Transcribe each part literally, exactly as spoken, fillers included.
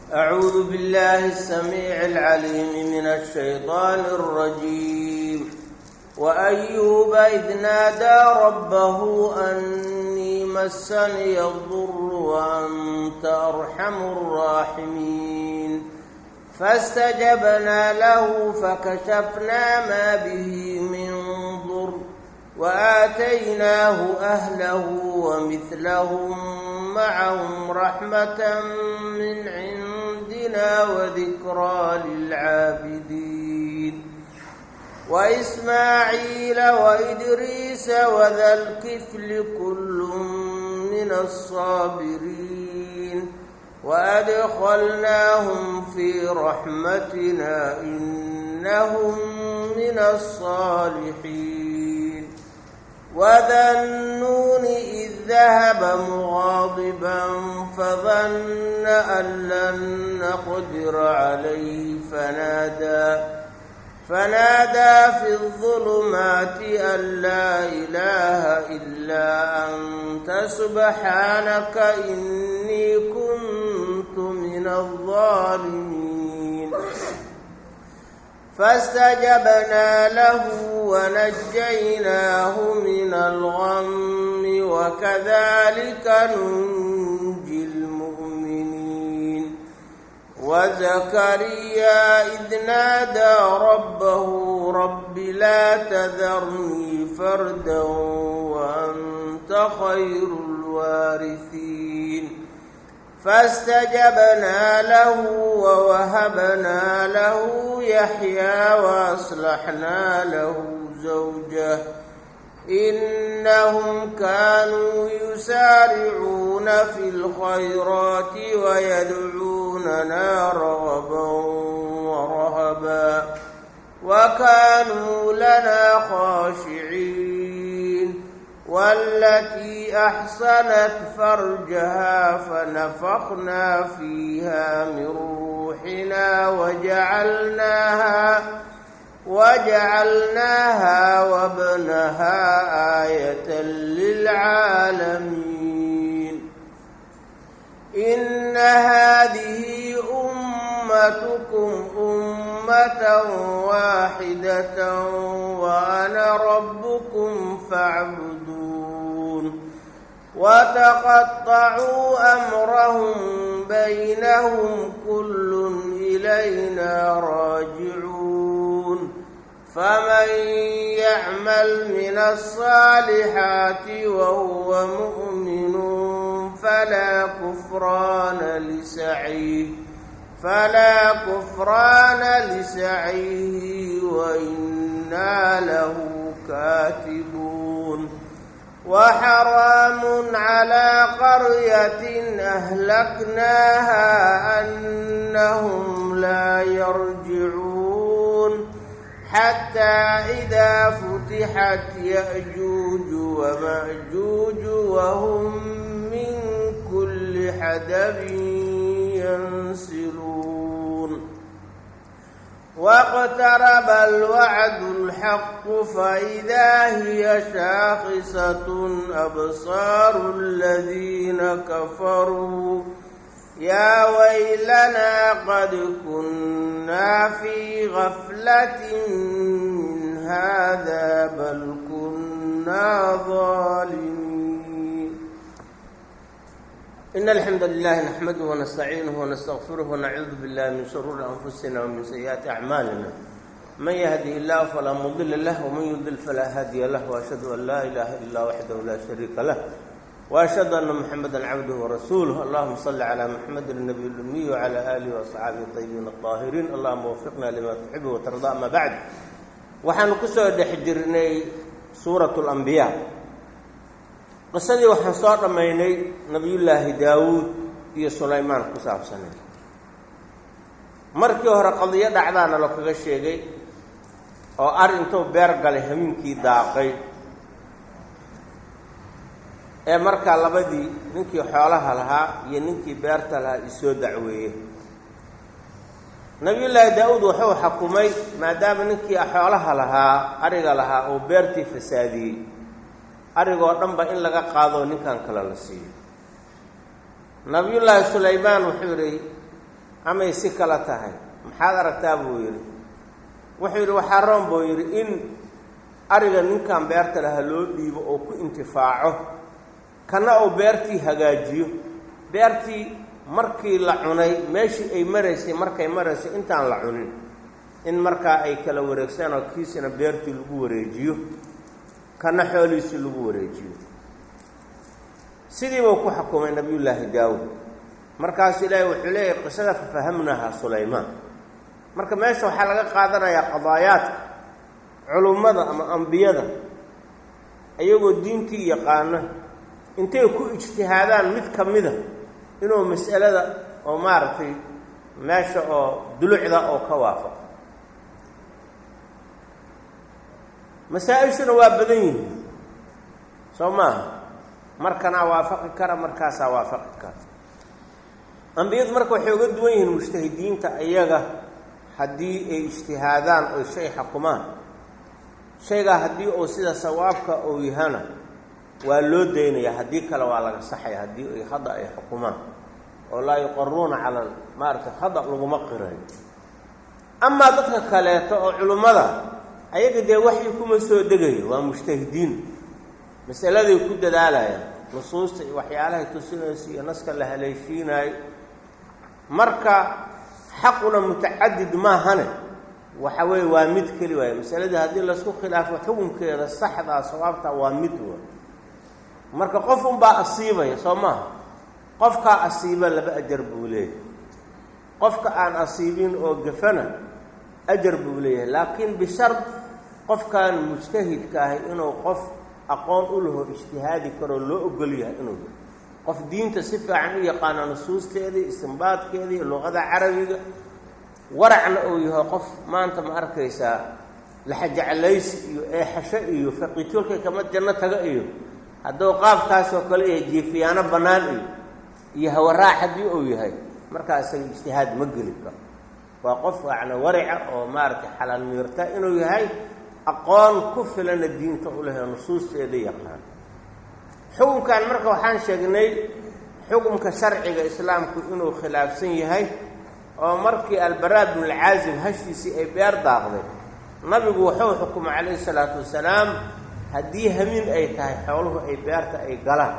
أعوذ بالله السميع العليم من الشيطان الرجيم وأيوب إذ نادى ربه أني مسني الضر وأنت أرحم الراحمين فاستجبنا له فكشفنا ما به من ضر وآتيناه أهله ومثلهم معهم رحمة من عندنا وذكرى للعابدين وإسماعيل وإدريس وذا الكفل كل من الصابرين وأدخلناهم في رحمتنا إنهم من الصالحين وذا النون إذ ذهب مغاضبا فظن أن لن نقدر عليه فنادى فنادى في الظلمات أن لا إله إلا أنت سبحانك إني كنت من الظالمين فاستجبنا له ونجيناه من الغم وكذلك ننجي المؤمنين وزكريا إذ نادى ربه رب لا تذرني فردا وأنت خير الوارثين فاستجبنا له ووهبنا له يحيى وأصلحنا له زوجه إنهم كانوا يسارعون في الخيرات ويدعوننا رغبا ورهبا وكانوا لنا خاشعين والتي أحصنت فرجها فنفخنا فيها من روحنا وجعلناها وجعلناها وابنها آية للعالمين إن هذه أمتكم أمة واحدة وأنا ربكم فاعبدون وتقطعوا أمرهم بينهم كل إلينا راجعون فمن يعمل من الصالحات وهو مؤمن فلا كفران لسعيه فلا كفران لسعيه وإنا له كاتبون وحرام على قرية أهلكناها أنهم لا يرجعون حتى إذا فتحت يأجوج ومأجوج وهم من كل حدب ينسلون واقترب الوعد الحق فإذا هي شاخصة أبصار الذين كفروا يا ويلنا قد كنا في غفلة من هذا بل كنا ظالمين إن الحمد لله نحمده ونستعينه ونستغفره ونعوذ بالله من شرور أنفسنا ومن سيئات أعمالنا من يهده الله فلا مضل له ومن يضلل فلا هادي له وأشهد أن لا إله إلا وحده لا شريك له وأشهد أن محمدا عبده ورسوله اللهم صل على محمد النبي الأمي وعلى آله وأصحابه الطيبين الطاهرين اللهم وفقنا لما تحب وترضى أما بعد waxaanu ku soo dhex jirnay suuratul anbiyaa qisadii waxaan soo dhamaynay nabiyullaahi daawuud iyo sulaymaan ku saabsanay markii hore qadiyo dhacdaana la kaga sheegay oo arintuu beer galay hamiinkii daaqay ee markaa labadii ninkii xoolaha lahaa iyo ninkii beerta lahaa isoo dacweeyey nabiyullaahi daawuud wuxuu xukumay maadaama ninkii xoolaha lahaa ariga lahaa oo beertii fasaadiyey arigoo dhanba in laga qaado ninkan kale la siiyo nabiyullaahi sulaymaan wuxuu yidhi amay si kala tahay maxaad aragtaa buu yidhi wuxuu yidhi waxaa roon buu yidhi in ariga ninkan beerta laha loo dhiibo oo ku intifaaco kana uu beertii hagaajiyo beertii markii la cunay meeshii ay maraysay markay maraysay intaan la cunin in markaa ay kala wareegsaan oo kiisina beertii lagu wareejiyo kana xoolihiisii lagu wareejiyo sidii buu ku xukumay nabiyullaahi daawud markaas ilaahay wuxuu leeyahay qisada fafahamnaha sulaymaan marka meesha waxaa laga qaadanayaa qadaayaadka culummada ama ambiyada ayagoo diintii yaqaana intay ku ijtihaadaan mid ka mida inuu mas'alada oo maaragtay meesha oo dulucda oo ka waafaqo masaa-ishuna waa badan yihiin soo maaha markanaa waafaqi kara markaasaa waafaqi kara ambiyadu marka waxay uga duwan yihiin mujtahidiinta iyaga haddii ay ijtihaadaan oy shay xukumaan shaygaa haddii uu sida sawaabka uu yahana waa loo daynaya haddii kale waa laga saxaya haddii ay khada ay xukumaan oo laa yuqaruuna cala maaragtay khada laguma qirayo amaa dadka kaleeto oo culummada ayaga dee waxyi kuma soo degayo waa mujtahidiin masaladay ku dadaalayaan nusuusta iyo waxyaalahay tusinaysa iyo naska la haleeshiinaayo marka xaquna mutacadid maahane waxa weeye waa mid keli waaye masaladii haddii laisku khilaafo xukunkeeda saxdaa sawaabtaa waa mid wa marka qof unbaa asiibaya soo maaha qofkaa asiiba laba ajar buu leeyahay qofka aan asiibin oo gafana ajar buu leeyahay laakiin bishard qofkaan mujtahidka ahay inuu qof aqoon u laho ijtihaadi karoo loo ogol yahay inuu qof diinta si fiican u yaqaano nusuusteedii istinbaadkeedii luqada carabiga waracna uu yahay qof maanta ma arkaysaa laxajaclaysi iyo eexasho iyo faqiitolkay kama janno taga iyo hadduu qaabkaasoo kale yahay jiifiyaano bannaan iyo iyo hawaraac haddii uu yahay markaa isaga ijtihaad ma geli karo waa qof yacni warica oo maaragtay xalaal miirta inuu yahay aqoon ku filana diinta u lehay nusuusteeda yaqaan xukunkan marka waxaan sheegnay xukunka sharciga islaamku inuu khilaafsan yahay oo markii albaraa bnu alcaazib hashiisii ay beer daaqday nabigu wuxuu xukumay calayhi salaatu wasalaam haddii hamiin ay tahay xooluhu ay beerta ay galaan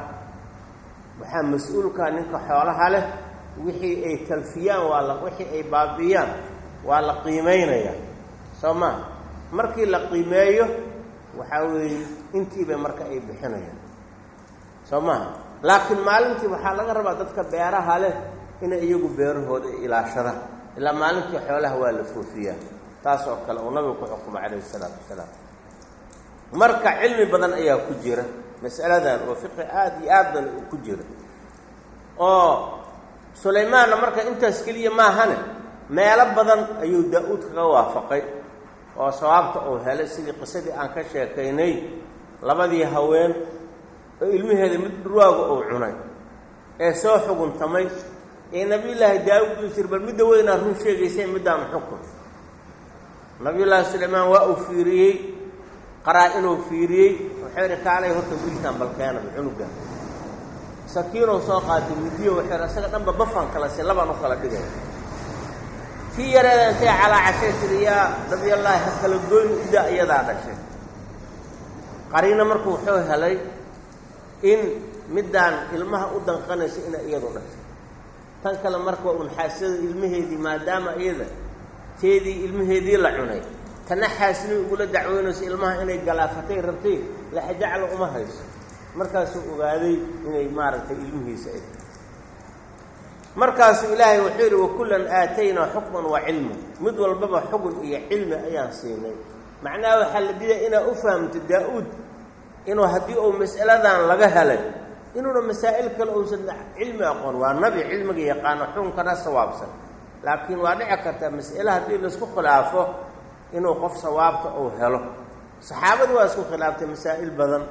waxaa mas-uulkaa ninka xoolaha leh wixii ay talfiyaan waa la wixii ay baabi'iyaan waa la qiimaynayaa soo maa markii la qiimeeyo waxaa weeye intiiba marka ay bixinayaan soo maha laakiin maalintii waxaa laga rabaa dadka beeraha leh inay iyagu beerahooda ilaashadaan ilaa maalintii xoolaha waa la foofiyaa taas oo kale uu nabigu ku xukumay calayhi salaatu wasalaam marka cilmi badan ayaa ku jira mas'aladan oo fiqi aada iyo aad badan uu ku jira oo sulaymaanna marka intaas keliya maahane meelo badan ayuu daa-uud kaga waafaqay oo sawaabta uu helay sidii qisadii aan ka sheekaynay labadii haween oo ilmaheeda mid dhurwaaga uu cunay ee soo xuguntamay ee nabiyullaahi daawud uu jir bal midda weynaa run sheegaysay middaan xukun nabiyullaahi sulaymaan waa uu fiiriyey qaraa inuu fiiriyey wuxuu yidhi kaalay horta wiilkaan balkeenaba cunuga sakiinuu soo qaatay midiyo wuxuu yidhi asaga dhanba bafaan kala si labaan u kala dhigay kii yareeda intay calaa cashay tiri yaa nabiyallaahi ha kala goyni ida iyadaa dhashay qariina marku wuxuu helay in middaan ilmaha u danqanaysa inay iyadu dhashay tan kale marka waa unxaasada ilmaheedii maadaama iyada teedii ilmaheedii la cunay tana xaasini ugula dacweynayso ilmaha inay galaafatay rabtay laxajacla uma hayso markaasuu ogaaday inay maaragtay ilmihiisa ay markaasuu ilaahay wuxuu yidhi wakullan aataynaa xukman wa cilman mid walbaba xugun iyo cilmi ayaan siinay macnaha waxaa la diiday inaad u fahamto daa-uud inuu haddii uu mas'aladan laga helay inuuna masaa'il kale uusan cilmi aqoon waa nabi cilmiga yaqaano xukunkana sawaabsan laakiin waa dhici kartaa mas'ale haddii laisku khilaafo inuu qof sawaabta uu helo saxaabadu waa isku khilaaftay masaa'il badan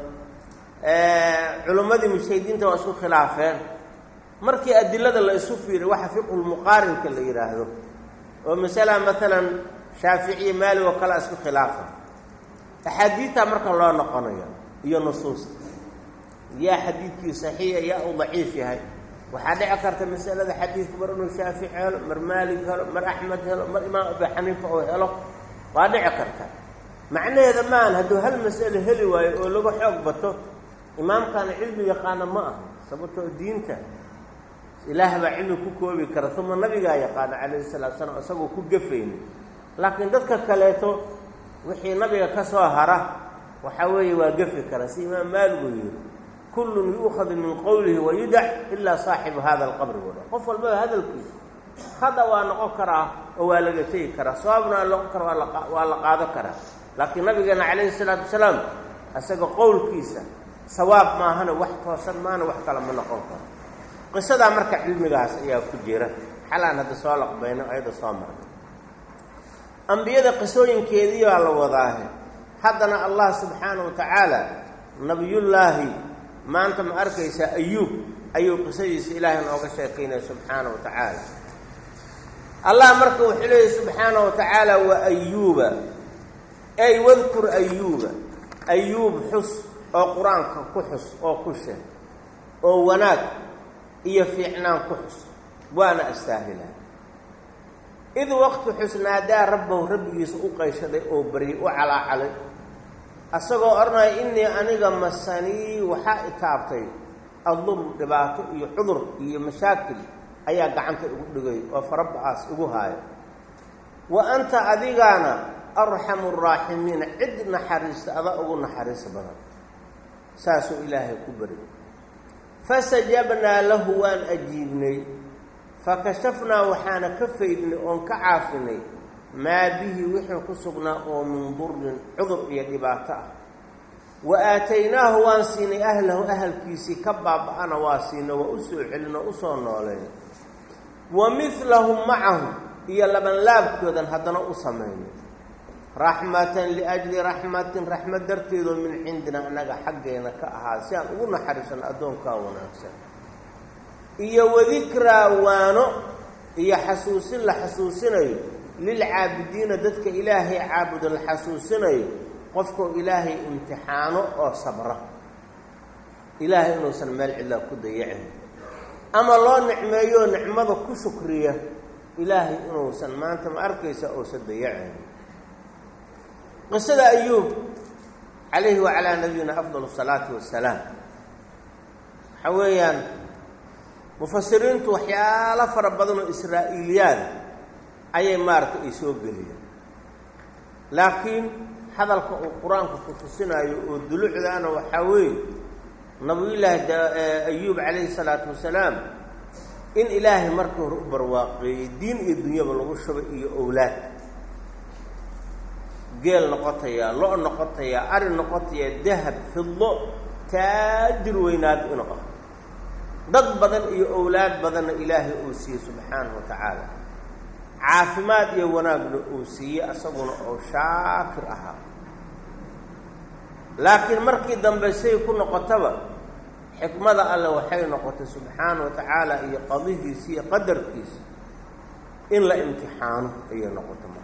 culimmadii mujtahidiinta waa isku khilaafeen markii adilada la isu fiiriy waxa fiqhulmuqaarinka la yidhaahdo oo masala maalan shaaficiya maali oo kale isku khilaafa axaadiidtaa marka loo noqonayo iyo nusuusta yaa xadiidkii saxiixa yaa uu daciif yahay waxaa dhici karta masalada xadiidku mar inuu shaafici helo mar maalik helo mar axmed helo mar imaam abi xaniifa oo helo waa dhici karta macnaheeda maahan hadduu hal mas'alo heli waayo oo laga xoog bato imaamkaana cilmi yaqaana ma aha sababtoo diinta ilaah baa cilmi ku koobi kara uma nabigaa yaqaana calayhi salaatu salaam isagoo ku gafayni laakiin dadka kaleeto wixii nabiga ka soo hara waxaa weeye waa gafi kara si imaam maalik uu yidhi kullun yu'khadu min qowlihi wayudac ilaa saaxibu hada alqabri wada qof walbaba hadalkiisa hada waa noqon karaa oo waa laga tegi karaa sawaabna waa noqon kara waa la qaado karaa laakiin nabigeena calayhi salaatu wasalaam isaga qowlkiisa sawaab maahana wax toosan maana wax kale ma noqon karo qisadaa marka cilmigaas ayaa ku jira xalaan hadda soo laqbayno ayada soo marnay ambiyada qisooyinkeedii baa la wadaahe haddana allah subxaanahu wa tacaala nabiyullaahi maanta ma arkaysaa ayuub ayuu qisadiisa ilaahay nooga sheekaynaya subxaanahu wa tacaala allah marka wuxuu leeyahy subxaanahu wa tacaala wa ayuuba ay wadkur ayuuba ayuub xus oo qur-aanka ku xus oo ku sheeg oo wanaag iyo fiicnaan ku xus waana astaahilaa id waqti xusnaadaa rabbahu rabbigiisa u qayshaday oo baryay u calaacalay asagoo odhanaya innii aniga masanii waxaa itaabtay adur dhibaato iyo cudur iyo mashaakil ayaa gacanta igu dhigay oo faraba'aas igu haaya wa anta adigaana arxamu araaximiina cid naxariista ada ugu naxariis badan saasuu ilaahay ku baryay fasajabnaa lahu waan ajiibnay fakashafnaa waxaana ka faydnay oon ka caafinay maa bihi wixii ku sugnaa oo min durin cudur iyo dhibaato ah wa aataynaahu waan siinay ahlahu ahalkiisii ka baaba-ana waa siina waa u soo celin oo usoo nooleyn wa midlahum macahum iyo labanlaabkoodan haddana u samaynay raxmatan liajli raxmatin raxmad darteedoo min cindina annaga xaggeena ka ahaa si aan ugu naxariisano addoonkaa wanaagsan iyo wadikraa waano iyo xasuusin la xasuusinayo lilcaabidiina dadka ilaahay caabudo la xasuusinayo qofkoo ilaahay imtixaano oo sabra ilaahay inuusan meel cidlaa ku dayacin ama loo nicmeeyo nicmada ku shukriya ilaahay inuusan maanta ma arkaysa uusan dayacin qisada ayuub calayhi wacalaa nabiyina afdal asalaatu wassalaam waxaa weeyaan mufasiriintu waxyaalo fara badan oo israa'iiliyaada ayay maaragtay ay soo geliyeen laakiin hadalka uu qur-aanku ku tusinaayo oo dulucdaana waxaa weeye nabiyullaahi ayuub calayhi salaatu wasalaam in ilaahay marka hore u barwaaqeeyey diin iyo dunyaba lagu shubay iyo owlaad geel noqotayaa lo noqotayaa ari noqotayaa dahab fidlo taajir weynaad u noqo dad badan iyo owlaad badanna ilaahay uu siiyey subxaanahu wa tacaala caafimaad iyo wanaagna uu siiyey asaguna oo shaakir ahaa laakiin markii dambe say ku noqotaba xikmada alle waxay noqotay subxaanahu wa tacaala iyo qadihiisa iyo qadarkiisa in la imtixaano ayay noqota marka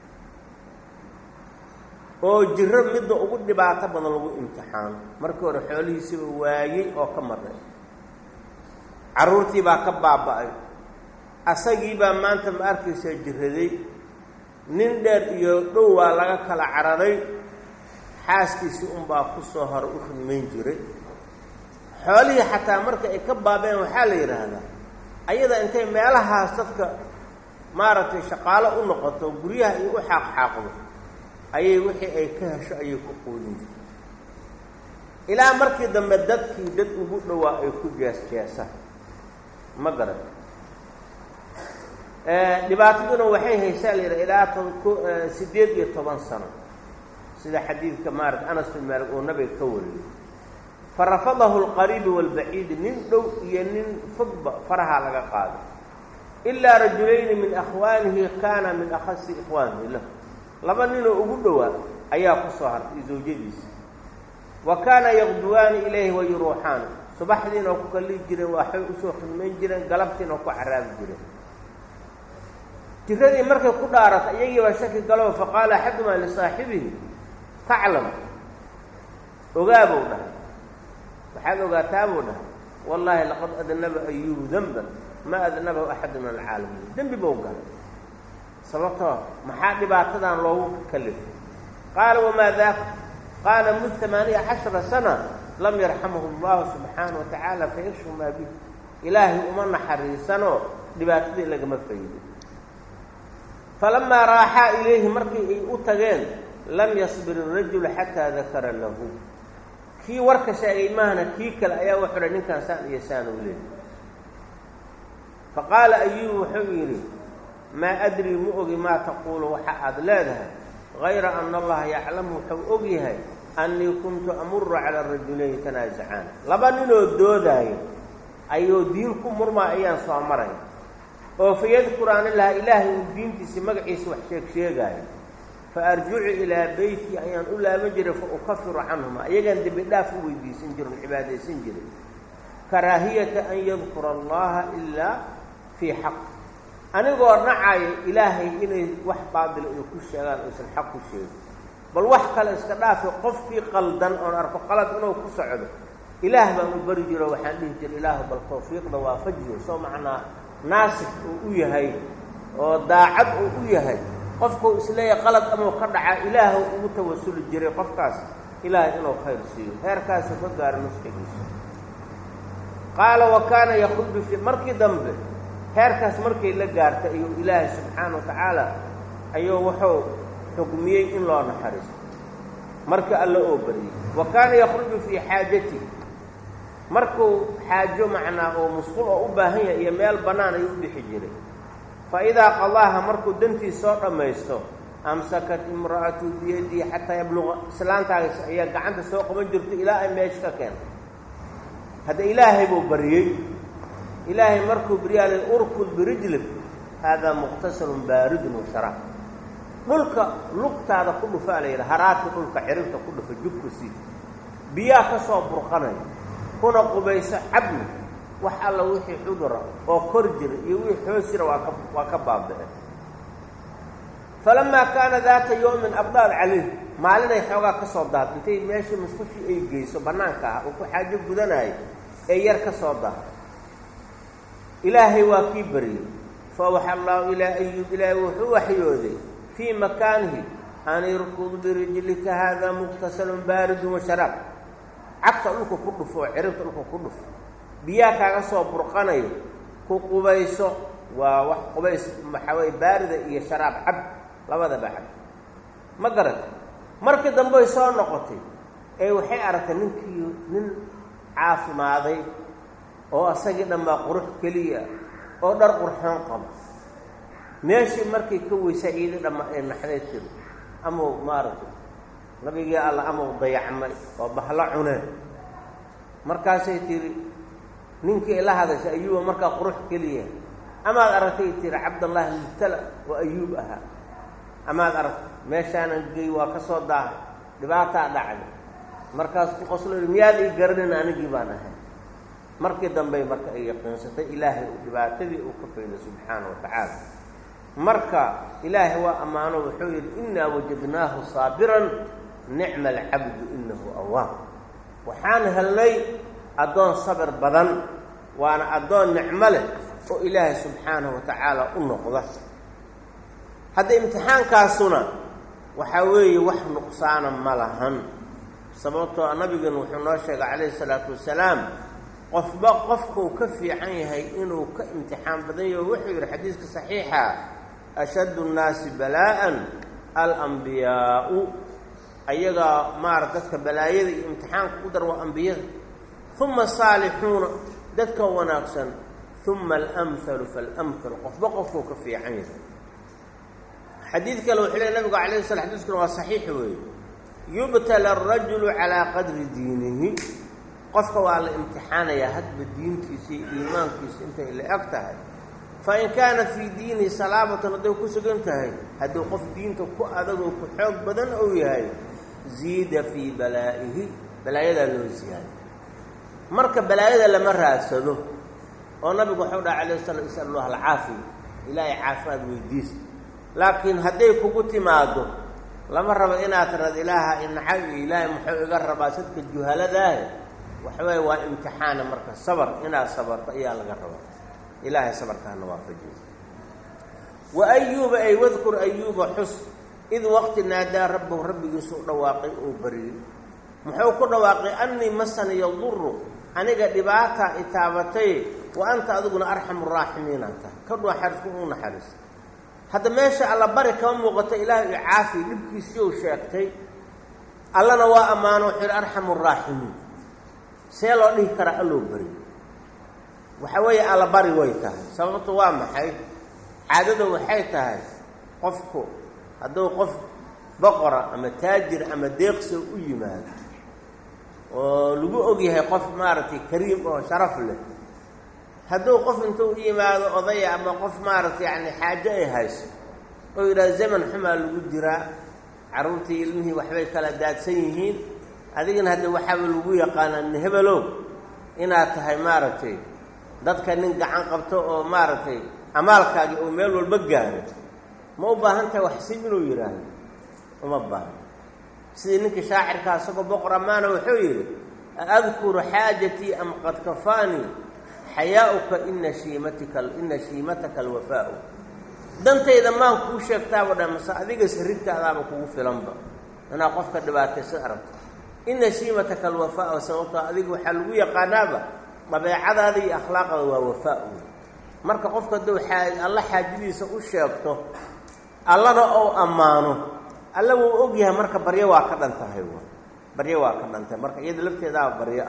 oo jiro midda ugu dhibaato badan lagu imtixaano markii hore xoolihiisiba waayey oo ka maray carruurtii baa ka baaba'ay asagii baa maanta ma arkaysaa jiraday nin dheer iyo dhow waa laga kala cararay xaaskiisii unbaa ku soo hore u khidmayn jiray xoolihii xataa marka ay ka baabeen waxaa la yidhaahdaa ayada intay meelahaas dadka maaragtay shaqaalo u noqoto guryaha iyo u xaaqxaaqdo ayay wixii ay ka hesho ayay ku quudin jirtay ilaa markii dambe dadkii dad ugu dhowaa ay ku jees-jeesaan ma garan dhibaataduna waxay haysaa la yidhaha ilaa t siddeed iyo toban sano sida xadiidka maarata anas bin maalik oo nabiga ka wariyey farafadahu alqariibi waalbaciidi nin dhow iyo nin fogba faraha laga qaaday ilaa rajulayni min akhwaanihi kaana min akhasi ikhwaanihi lahu laba ninoo ugu dhowaa ayaa ku soo hartay zawjadiisa wa kaana yaqduwaani ilayhi wayuruuxaani subaxdiina oo ku kallihi jireen waxay usoo khidmayn jireen galabtiina oo ku caraabi jireen jiradii markay ku dhaaratay iyagii baa shaki galo faqaala axadumaa lisaaxibihi taclam ogaabuu dhahay waxaad ogaataa buu dhahay wallahi laqad adnaba ayubu danban ma adnabahu axadu min alcaalamiin dembi buu galay sababtoo maxaa dhibaatadan loogu kalifay qaala wamaa daaka qaala mud amaaniya cashara sana lam yarxamahu allahu subxaanahu watacaala fayashfu maa bih ilaahay uma naxariisanoo dhibaatadii lagama faydo falamaa raaxaa ilayhi markii ay u tageen lam yasbir irajulu xataa dakara lahu kii warka sheegay maahna kii kale ayaa wuxuu dha ninkaan saan iyo saan u leehay faqaala ayubu wuxuu yidhi maa adrii ma ogi maa taquulu waxa aad leedahay hayra ana allaha yaclamu wuxuu og yahay annii kuntu amuru cala rajulayni tanaasacaan laba ninoo doodaayo ayuu diin ku murmaa ayaan soo maray oo fayadkuraani laha ilaahay uu diintiisa magaciisa wax sheeg sheegaayo fa arjicu ilaa beyti ayaan u laaban jiray fa ukafiru canhuma iyagaan dembi dhaaf u weydiisan jirin cibaadaysan jiray karaahiyata an yadkura allaha ilaa fii xaq anigoo nacaya ilaahay inay wax baadila ay ku sheegaan aysan xaq ku sheegin bal wax kale iska dhaafi qofkii qaldan oon arko qalad inuu ku socdo ilaah baan u bari jiro waxaan dhihi jiray ilaahu bal tawfiiqda waafajiyo soo macnaa naasix uu u yahay oo daacad uu u yahay qofkuu isleeyahay qalad amuu ka dhacaa ilaahu ugu tawasuli jiray qofkaas ilaahay inuu khayr siiyo heerkaasu ka gaaro nusxigiisa qaala wa kaana yakhruju fii markii dambe heerkaas markay la gaartay ayuu ilaahay subxaana wa tacaala ayuu wuxuu xukmiyey in loo naxariisto marka alla oo bariyey wa kaana yakhruju fii xaajati markuu xaajo macnaa oo musqul oo u baahan yahay iyo meel bannaan ayuu u bixi jiray fa idaa qadaaha markuu dantiis soo dhammaysto amsakat imra'atu biyadihi xataa yabluqa islaantaas ayaa gacanta soo qaban jirta ilaa ay meesha ka keentay hadda ilaahay buu bariyey ilaahay markuu baryaalay urkud birijlik haadaa muqtasalun baaridun wa sharaab dhulka lugtaada ku dhufaa la yidhaha haraadka dhulka ciribta ku dhufa jubka sii biyaa ka soo burqanaya kuna qubayso cabni wax alla wixii cudura oo kor jira iyo wixii xoos jira waa ka waa ka baaba'een falamaa kaana daata yawmin abdaal calayh maalinay xoogaa ka soo daad intay meeshii musqushii ay geyso bannaanka ah oo ku xaajo gudanaayo ee yar ka soo daad ilaahay waa kii bariyey fa waxa allahu ilaa ayuub ilaahay wuxuu waxyooday fii makaanihi an irkud birijlika haadaa muqtasalun baaridun wa sharaab cagta dhulka ku dhufo oo ciribta dhulka ku dhufo biyaa kaaga soo burqanayo ku qubayso waa wax qubays maxaa weye baarida iyo sharaab cab labadaba cab ma garan markii dambe ay soo noqotay ee waxay aragtay ninkii nin caafimaaday oo asagii dhanbaa qurux keliya oo dhar qurxoon qabo meeshii markay ka weysa ciidi dhamma ee naxday tiri amau maaragtay nabigii alla amau dayacmay oo bahlo cuneen markaasay tiri ninkii ila hadashay ayuuba markaa qurux keliya amaad aragtay tiri cabdallahi mubtala oo ayuub ahaa amaad aragtay meeshaanan gey waa ka soo daahay dhibaataa dhacday markaas ku qoslo miyaad ii garanin anigii baan ahay markii dambey marka ay yaqiinsatay ilaahay uu dhibaatadii uu ka fayday subxaana wa tacaala marka ilaahay waa ammaano wuxuu yidhi innaa wajadnaahu saabiran nicma alcabdu inahu awaab waxaan helnay addoon sabir badan waana addoon nicmo leh oo ilaahay subxaanahu wa tacaala u noqda hadda imtixaankaasuna waxaa weeye wax nuqsaana ma lahan sababtoo nabigan wuxuu noo sheegay calayhi salaatu wasalaam qofba qofkuu ka fiican yahay inuu ka imtixaan badan yaho wuxuu yidhi xadiiska saxiixa ashaddu nnaasi balaa'an alambiyaa'u ayagaa maarata dadka balaayada iyo imtixaanka u dar waa ambiyada uma asaalixuuna dadka wanaagsan uma alamhalu faalamhal qofba qofkuu ka fiican yahay xadiid kale wuxuu leey nabigu calayhi sala xadiiskuna waa saxiix weeye yubtala arajulu calaa qadri diinihi qofka waa la imtixaanayaa hadba diintiisa iyo iimaankiisa intay la eg tahay fain kaana fii diinihi salaamatan hadday ku sugan tahay hadduu qof diinta ku adagoo ku xoog badan ou yahay ziida fii balaa'ihi balaayadaa loo ziyaado marka balaayada lama raadsado oo nabigu waxau dhaha calayh sala isal allah alcaafiya ilaahay caafimaad weydiisa laakiin hadday kugu timaado lama rabo inaad tirad ilaaha inaxay iyo ilaahay muxuu iga rabaa sadka juhaladaahe وحوي وامتحان مركز صبر إنا صبرت إياه لقربا إلهي صبر كان وافجي. وأيوب أي واذكر أيوب حسن إذ وقت نادى ربه ربي يسوع رواقي وبري محوك رواقي أني مسني يضر أنا قد باتا إتابتي وأنت أذقنا أرحم الراحمين أنت كل حرفون حرس هذا ماشي على بركة ومغطى إلهي عافي لبكي سيو شاكتي الله نوا أمانه حر أرحم الراحمين سيلو ليه كرا ألو بري وحوي على بري ويتها سببت وام حي عدده وحيتها قفكو هذا قف بقرة أما تاجر أما ديقس ويماد ولقوا أوجيه قف مارتي كريم وشرف له هذا قف أنتو يماد أضيع أما قف مارتي يعني حاجة هايس وإلى زمن حمل الجراء عروتي المهي وحبي كلا داد سيهين هذين هذا وحاول ويا قال إن هبلو إنها تهي مارتي ضد كان ننقع عن قبته مارتي أمالك أو ميل والبقارة ما بهانت وحسين ويران وما بهان سيدنك شاعر كاسق بقرة مانا وحوير أذكر حاجتي أم قد كفاني حياؤك إن شيمتك إن شيمتك الوفاء دنت إذا ما نكون شكتا ولا مسا أذيك سريت على بكو في لمبة أنا قفك دبات سعرت إن شيمتك الوفاء وسوطا أذيك حلوية قنابة طبيعة هذه أخلاق ووفاء marka qofka doo xaaj Allah xaajadiisa u sheegto Allahna oo amaano alla wuu og yahay marka baryo waa ka dhantahay baryo waa ka dhantahay marka iyada lafteeda baryo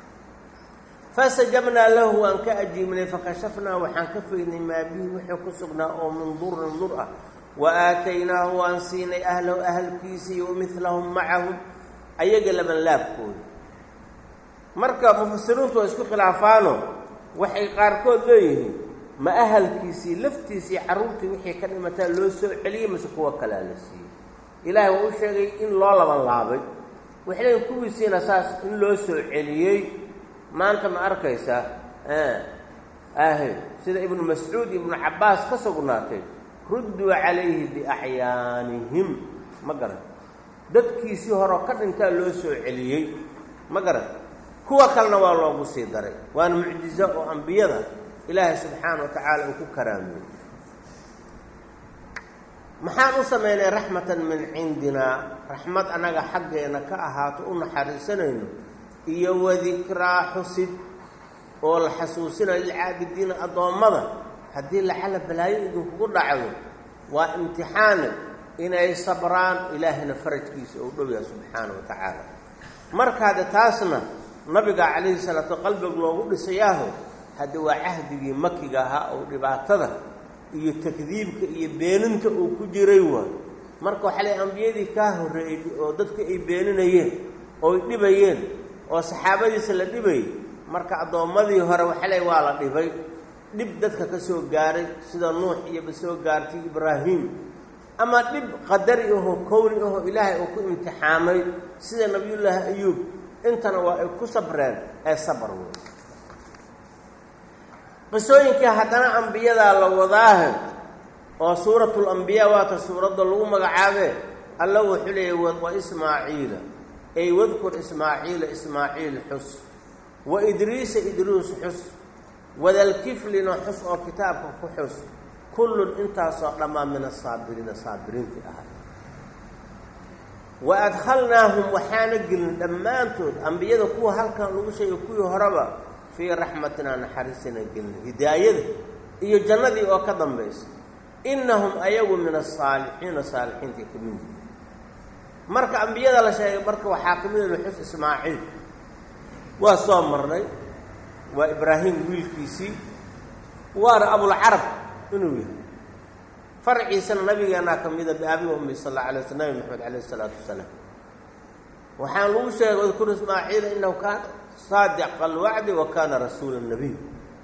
fasajabna lahu an ka ajibna fakashafna wa han kafayna ma bi wuxuu ku sugnaa oo min durr dur'a wa aataynahu an sina ahlu ahlkiisi wa mithlahum ma'ahum ayaga laban laabkood marka mufassiruntu isku khilaafaano waxay qaar kood leeyihiin ما أهل كيسي لفتيسي عروتي وحي كلمة لو سو عليه مسكوا كلالسي إلهي وشيء إن الله لمن لعبي وحين كوي سين أساس إن لو سو عليه ما أنت ما أركيسا آه آه سيد ابن مسعود ابن عباس كسقناتي ردوا عليه بأحيانهم ما قرأ دد كيسي هركض إنت لو سو عليه ما قرأ كوا كلنا والله بسيدري وأنا معجزة وأنبياء إلهي سبحانه وتعالى وكرامه محان سمينا رحمة من عندنا رحمة أنا حقنا كأهات ونحرسنا إيا وذكرى حسد والحسوسنا للعابدين الضامضة هذه لحالة بلاي يقول دعوه وامتحان إن أي صبران إلهنا فرج كيس أولوية سبحانه وتعالى مرك هذا تاسنا نبقى عليه الصلاة قلب الله سياهو هذا هو عهد مكيها أو رباطة iyo takdiibka iyo beeninta uu ku jiray waa marka waxa la ambiyadii ka horeeyay oo dadka ay beeninayeen oo dhibayeen oo saxaabadiisa la dhibay marka adoomadii hore waxa la waa la dhibay dib dadka ka soo gaaray sida nuux iyo ba soo gaartay ibraahim ama dib qadari oo kowni oo ilaahay uu ku imtixaamay sida nabiyullah ayub intana waa ay ku sabreen ay sabr weey qisooyinka hadana anbiyada la wadaahay oo suuratul anbiya waa suurada lagu magacaabe Allah wuxuu leeyahay wa ismaaciila ay wadkur ismaaciila ismaaciil xus wa idriis idriis xus wadal kiflina xus oo kitaabka ku xus kullu intaas oo dhamaan min as-saabiriin saabiriinti ah wa adkhalnaahum wa hanagil dhamaantood anbiyada kuwa halkan lagu sheegay kuwii horeba في رحمتنا نحرسنا الجنة هداية إيو جنة أو كذا بس إنهم أيوة من الصالحين الصالحين تكمل مرك أنبياء الله شيء مرك وحاكمين الحس إسماعيل وصامر وإبراهيم ويلكيسي وار أبو العرب إنه فرع سنة النبي أنا كميدا بأبي وأمي صلى الله عليه وسلم محمد عليه الصلاة والسلام وحان شيء يذكر إسماعيل إنه كان صادق الوعد وكان رسول النبي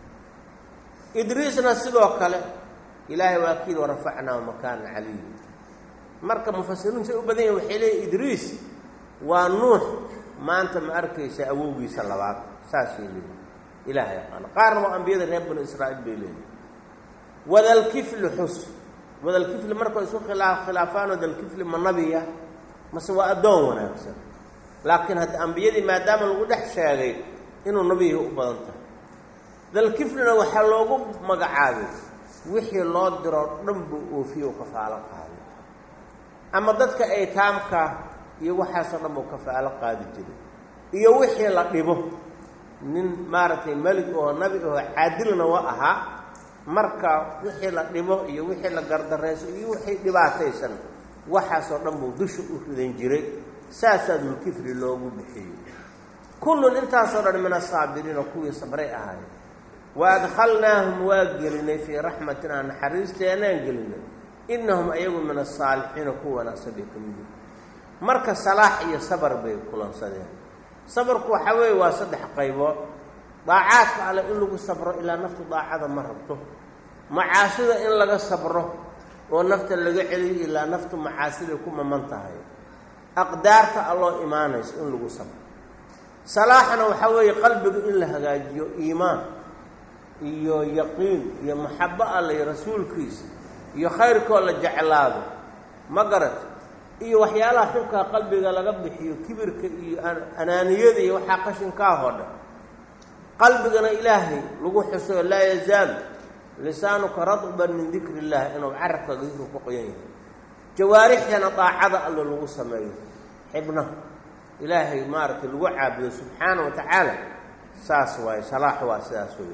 إدريس نسلو كله إلهي واكيد ورفعنا مكان علي مركب مفسرون شيء بدين وحيله إدريس ونوح ما أنت ما أركيس أبوي صلوات ساسي لي إلهي أنا قارن أنبياء رب إسرائيل بيلين وذا الكفل حس وذا الكفل مركب يسوق خلاف خلافان وذا الكفل من نبيه ما سوى أدون ونفسه لكن هاد أنبياء ما دام الوضح شاغي inuu nabiga u badan tahay dalkiflina waxaa loogu magacaabay wixii loo diro dhan buu oofiyo kafaalo qaaday ama dadka ay taamka iyo waxaasoo dhan buu kafaalo qaadi jiray iyo wixii la dhibo nin maaragtay melig oo nabi oo caadilna waa ahaa marka wixii la dhibo iyo wixii la gardareyso iyo wixii dhibaataysan waxaasoo dhan buu dusha u ridan jiray saasaa dulkifli loogu bixiyey kullun intaasoo dhan min asaabiriina kuwii sabray ahaayeen wa adkhalnaahum waa gelinay fii raxmatinaa naxariisteenaan gelinay innahum ayagu min asaalixiina kuwa wanaagsan bay ka mid yihiin marka salaax iyo sabar bay kulansadeen sabarku waxaa weeye waa saddex qaybood daacaadka alle in lagu sabro ilaa naftu daacada ma rabto macaasida in laga sabro oo nafta laga celiyo ilaa naftu macaasiday ku maman tahay aqdaarta alloo imaanayso in lagu sabro salaaxana waxaa weeye qalbiga in la hagaajiyo iimaan iyo yaqiin iyo maxabo alle iyo rasuulkiisa iyo khayrkoo la jeclaado ma garat iyo waxyaalaha xunkaa qalbiga laga bixiyo kibirka iyo anaaniyada iyo waxaa qashinkaa hodha qalbigana ilaahay lagu xuso laa yazaalu lisaanuka radban min dikri illahi inuu carabka dikru ku qoyan yahay jawaarixdana daacada allo lagu sameeyo xibnaha ilaahay maaragtay lagu caabudo subxaana wa tacaala saas waaye salaax waa sidaas wey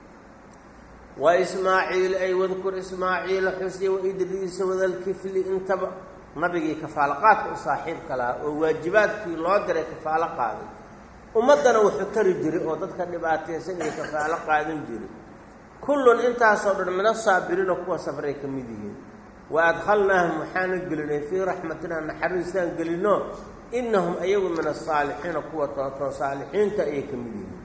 wa ismaaciil ay wadkur ismaaciila xusya waidriisa wadalkifli intaba nabigii kafaalaqaadka u saaxiibka lahaa oo waajibaadkii loo diray kafaalo qaaday ummaddana wuxuu tari jiray oo dadka dhibaataysan iyo kafaalo qaadan jiray kullun intaasoo dhan min asaabiriina kuwa sabray ka mid yihiin wa adkhalnaahum waxaana gelinay fii raxmatinaa naxariistaan gelino innahum ayagu min asaalixiina kuwa tootoo saalixiinta ayay ka mid yihiin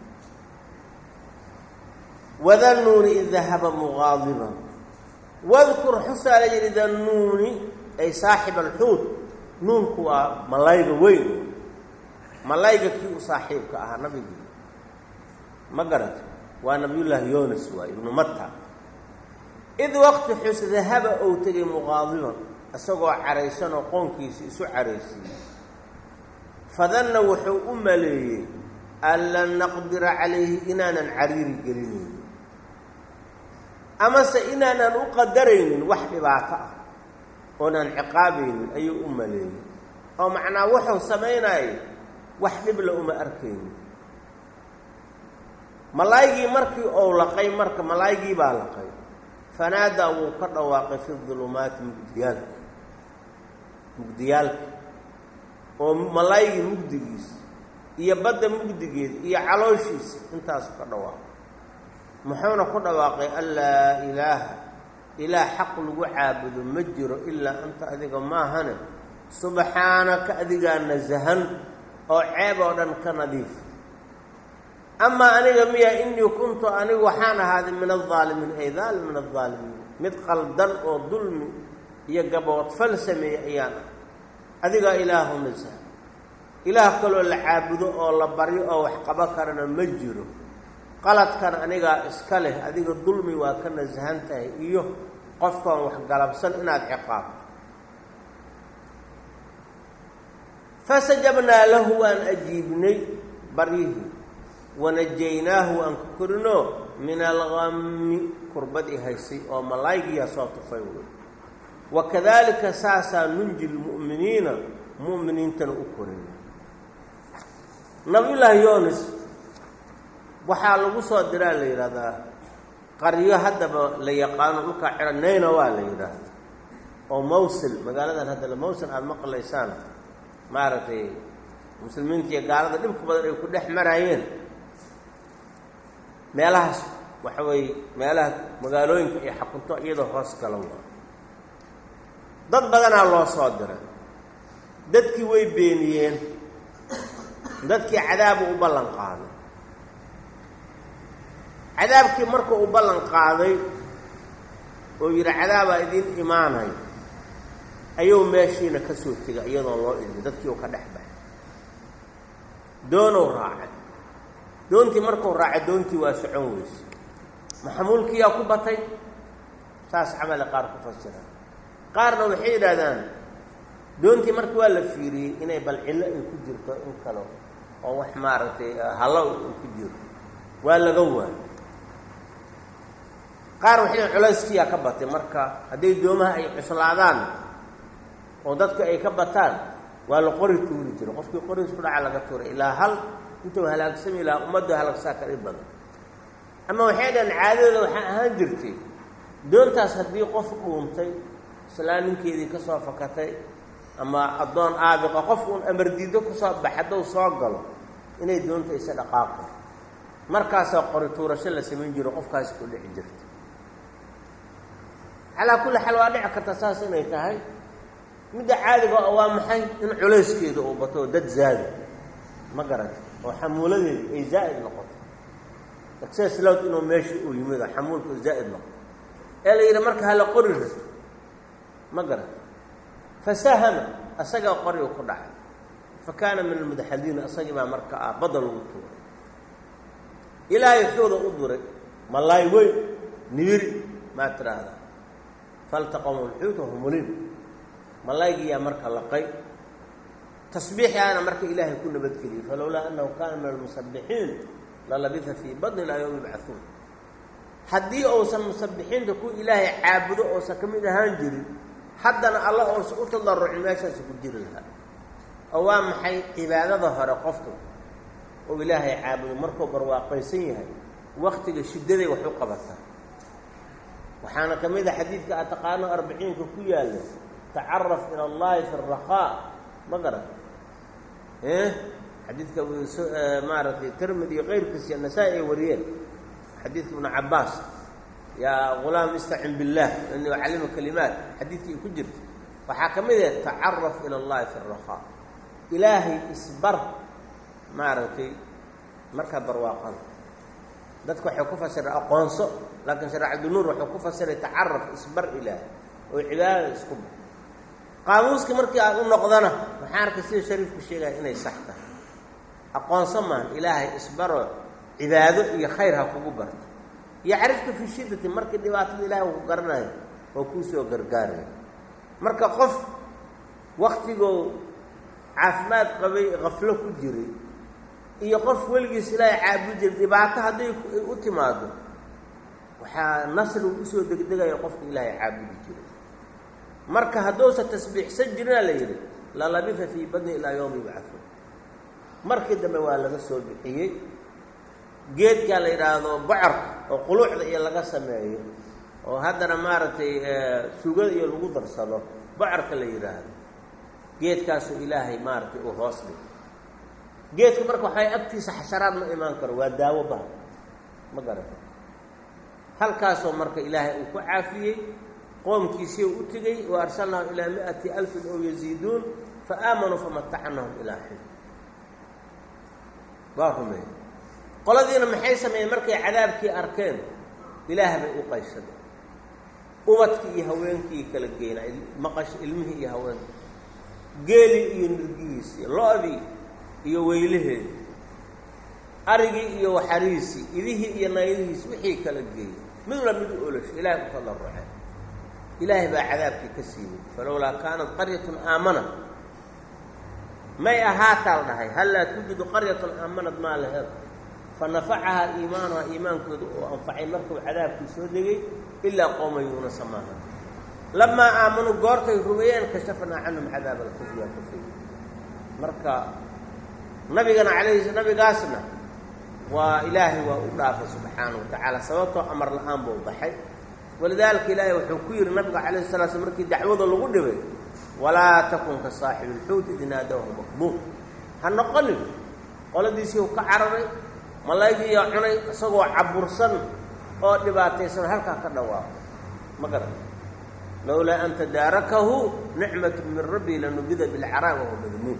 wadannuuni id dahaba muqaadiban wadkur xusaa la yidhi dannuuni ay saaxib alxuud nuunku waa malayga weyn malayga kii u saaxiibka ahaa nabigii ma garata waa nabiyullaahi yoonis waay ibnu matta id waqti xus dahaba ou tegay muqaadiban isagoo caraysanoo qoonkiisa isu caraysiiyey fadanna wuxuu u maleeyey an lan naqdira calayhi inaanan cariiri gelinayn amase inaanan u qadaraynin wax dhibaato ah oonaan ciqaabaynin ayuu u maleeyey oo macnaa wuxuu samaynayay wax dhibla uma arkaynin malaa'igii markii ou laqay marka malaa'igii baa laqay fanaadaa wuu ka dhawaaqay fi dulumaati mugdiyaalka mugdiyaalka oo malaa'igii mugdigiisa iyo badda mugdigeeda iyo calooshiisa intaasu ka dhawaaqay muxuuna ku dhawaaqay an laa ilaaha ilaah xaq lagu caabudo ma jiro ilaa anta adiga maahane subxaanaka adigaa nasahan oo ceeb oo dhan ka nadiif amaa aniga miya inii kuntu anigu waxaan ahaaday min aldaalimiin ay daalim min aldaalimiin mid qaldan oo dulmi iyo gaboodfal sameeyey ayaan ah adigaa ilaahu nasahan ilaah kaloo la caabudo oo la baryo oo wax qabo karana ma jiro qaladkan anigaa iska leh adiga dulmi waa ka nasahan tahay iyo qofkaan wax galabsan inaad ciqaabto fasajabnaa lahu waan ajiibnay baryihii wanajaynaahu waan ka korino min algammi kurbadii haysay oo malaayigiyaa soo tufay wey wakadaalika saasaa nunji lmu'miniina mu'miniintana u korina nabiyullaahi yoonis waxaa lagu soo diraa la yidhahdaa qaryo haddaba la yaqaano dhulkaa cira nayna waa la yidhaahda oo mawsil magaaladan haddala mawsil aada maqlaysaan maaragtay muslimiinta iyo gaalada dhibka badan ay ku dhex maraayeen meelahaas waxa weeye meelaha magaalooyinka ay xakunto iyadoo hoos gala waa dad badanaa loo soo diray dadkii way beeniyeen dadkii cadaabu u ballan qaaday cadaabkii markuu u ballan qaaday oo yidhi cadaabaa idiin imaanay ayuu meeshiina ka soo tegay iyadoon loo idin dadkii uu ka dhex baxay doonou raacay doontii markuu raacay doontii waa socon weyse maxamuulkiyaa ku batay saas camale qaar ku fasiraan qaarna waxay yidhaahdaan doontii markii waa la fiiriyey inay bal cillo ay ku jirto in kalo oo wax maaragtay halow ku jiro waa laga waayo qaar wixii culayskiya ka batay marka haday doomaha ay qislaadaan oo dadka ay ka bataan waa la qori tuuri jiro qofkii qori isku dhaca laga tuuray ilaa hal intuu halaagsan ilaa ummadda halaagsaa ka badan ama waxay dhan caadada waxa ahaan jirtay doontaas haddii qof dhuuntay salaaninkeedii ka soo fakatay ama adoon aabiqa qof uu amar diido ku soo baxdo soo galo inay doonta isa dhaqaaqo markaas qori tuurasho la sameyn jiro qofkaas ku dhici jirtay ala kulli hal waa dhici karta saas inay tahay midda caadiga waa maxay in culayskeedu uu bato dad zaadi ma garan oo xamuuladeedu ay zaa'id noqoto taxis loo inuu meesha uu yimid xamuulku zaa'id noqoto ee la yiri marka hala qori ma garan fasahama asaga qori ku dhacay fakana min almudahadin asaga ma marka badal uu tuuray ilaahay xuuda u duray malay way niiri ma tiraada faltaqamu alhuutu humulin malaygi ya marka laqay tasbiix ana marka ilaahay ku nabad kaliya falawla annahu kana min almusabbihin la labitha fi badn ila yawm yub'athun hadii uusan musabbihiinta ku ilaahay caabudo oo sakamid ahaan jirin haddana allah oo u tadarruc meeshaas ku jiri lahaa oo waa maxay cibaadada hore qofku oo ilaahay caabudo markuu barwaaqaysan yahay waqtiga shidaday wax u qabataa waxaana kamid ah xadiidka ataqaano arbaciin ku yaala ta'arraf ila allah fi ar-raqa magara eh xadiidka maarati tirmidhi qeyrkiisa nasaa'i wariyeen xadiid ibn abbas يا غلام استعن بالله اني اعلمك كلمات حديثي كجرت وحكميه تعرف الى الله في الرخاء الهي اصبر مارتي marka barwaaqan dadku waxay ku fasir aqoonso laakiin sharaacadu nuur waxay ku fasir taarruf isbar ilaah oo cibaado isku qaamuuska markii aad u noqdana waxa arkay si shariifku sheegay inay sax tahay aqoonso ma ilaahay isbaro cibaado iyo khayr ha kugu barto يعرفك في شدة مركز دبات الله وقرناه وكوسه وقرقاره مركز قف وقت جو عفمات قبي غفله كجري يقف ولقي سلاح عابد دبات هذا أتماده وحا نصر وكوسه دقدقة يقف إلهي عابد جري مركز هدوسة تسبيح سجلنا ليري لا لبث في بدن إلى يوم يبعثون مركز دم ولا مسول بحيه geed ka la yiraahdo bacar oo quluucda iyo laga sameeyo oo hadana maaratay suugada iyo lagu darsado bacarka la yiraahdo geedkaas ilaahay maaratay oo hoos dhig geedku marka waxay agtiisa xasharaad ma iman karo waa daawo baa ma garata halkaas oo marka ilaahay uu ku caafiyay qoomkiisii u tigay oo arsalna ila mi'ati alf oo yaziidun fa aamanu famatta'nahum ila hin baahumay qoladiina maxay sameeyeen markay cadaabkii arkeen ilaahay bay u qaysadeen ubadkii iyo haweenkii kala geynay maqash ilmihii iyo haweenkii geeli iyo nirgiisi loodi iyo weylaheed arigii iyo waxariisi idihii iyo naydiis wixii kala geeyay mid la mid u olash ilaahay ku tadarrucay ilaahay baa cadaabkii ka siiyay falawla kaanat qaryatun aamana may ahaatal dhahay hal la tujidu qaryatun aamanat ma lahaa فنفعها إيمانها إيمان كذو وأنفعي مركب عذاب في سودجي إلا قوم يونس معها لما آمنوا قارت الروميين كشفنا عنهم عذاب الخزي والخزي مركا نبينا عليه نبي قاسنا وإلهي وأولاف سبحانه وتعالى سوته أمر الآن بوضحي ولذلك إلهي وحكير نبي عليه الصلاة والسلام مركي دعوة الغدوة ولا تكن كصاحب الحوت إذ نادوه مقبول هنقلب قال دي سيو كعربي ملايكي يا cunay asagoo cabursan oo dhibaataysan halka ka dhawaaqo ma garan lawla anta darakahu ni'matu min rabbi lanubida bil araab wa madmun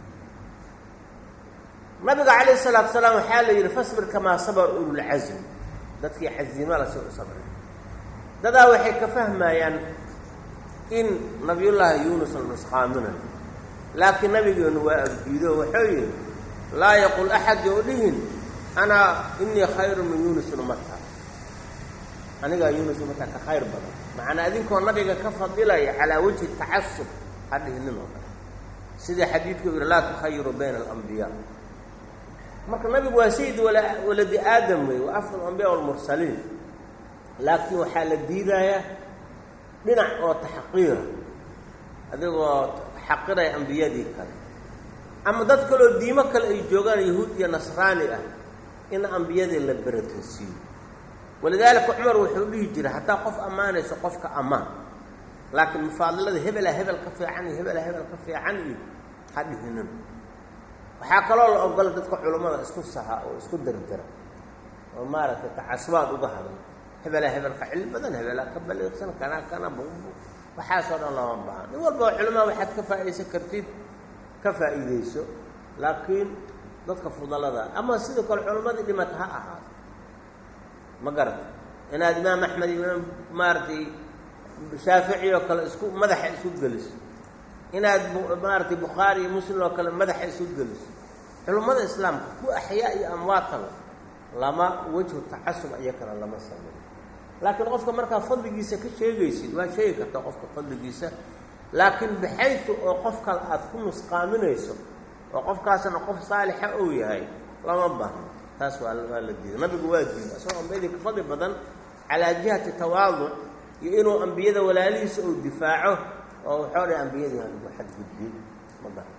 nabiga alayhi salatu wasalam xaal yiri fasbir kama sabar ulul azm dadkii xazima la soo sabr dada waxay ka fahmayaan in nabiyullah yunus al-musqamina laakiin nabigeenu waa abdiido wuxuu yiri la yaqul ahad yudihin أنا إني خير من يونس ومتى أنا قا يونس ومتى كخير بدر معنا أذنكم النبي كفضل على وجه التعصب هذه النمط سيدي حديث كبير لا تخير بين الأنبياء marka nabigu waa sayid waladi aadam wey waa afdal anbiya walmursaliin laakiin waxaa la diidayaa dhinac oo taxqiira adigoo xaqiraya ambiyadii kale ama dad kaloo diimo kale ay joogaan yahuud iyo nasraani ah in ambiyadii la beratosiiyo walidaalika cumar wuxuu dhihi jiray hataa qof ammaanayso qofka ammaan laakiin mufaadilada hebela hebel ka fiican iyo hebela hebel ka fiican iyo ha dhihinin waxaa kaloo la ogola dadka culammada isku saha oo isku dardara oo maaragtay tacasubaad uga hadla hebela hebel ka cilmi badan hebela ka baliiqsan kana kana bubu waxaasoo dhan lama baahan nin walba culamada waxaad ka faa'iidaysan kartid ka faa'iidayso laakiin dadka fudalada ama sidoo kale culamadii dhimata ha ahaato ma garata inaad imaam axmed imaam maaragtay shaafici oo kale isku madaxa isu geliso inaad maaragtay bukhaari iyo muslim oo kale madaxa isu geliso culamada islaamka ku axyaa iyo amwaataba lama wajhu tacasub iyakana lama sameeyo laakiin qofka markaa fadligiisa ka sheegaysid waa sheegi karta qofka fadligiisa laakiin baxaytu oo qof kale aad ku nusqaaminayso oo qofkaasna qof saalixa uu yahay lama baahno taas waa waa la diiday nabigu waa diiday asagoo ambiyadii ka fadli badan calaa jihati tawaaduc iyo inuu ambiyada walaalihiisa uu difaaco oo wuxuu dhahay ambiyadii aan ugu xadgudbin ma baahno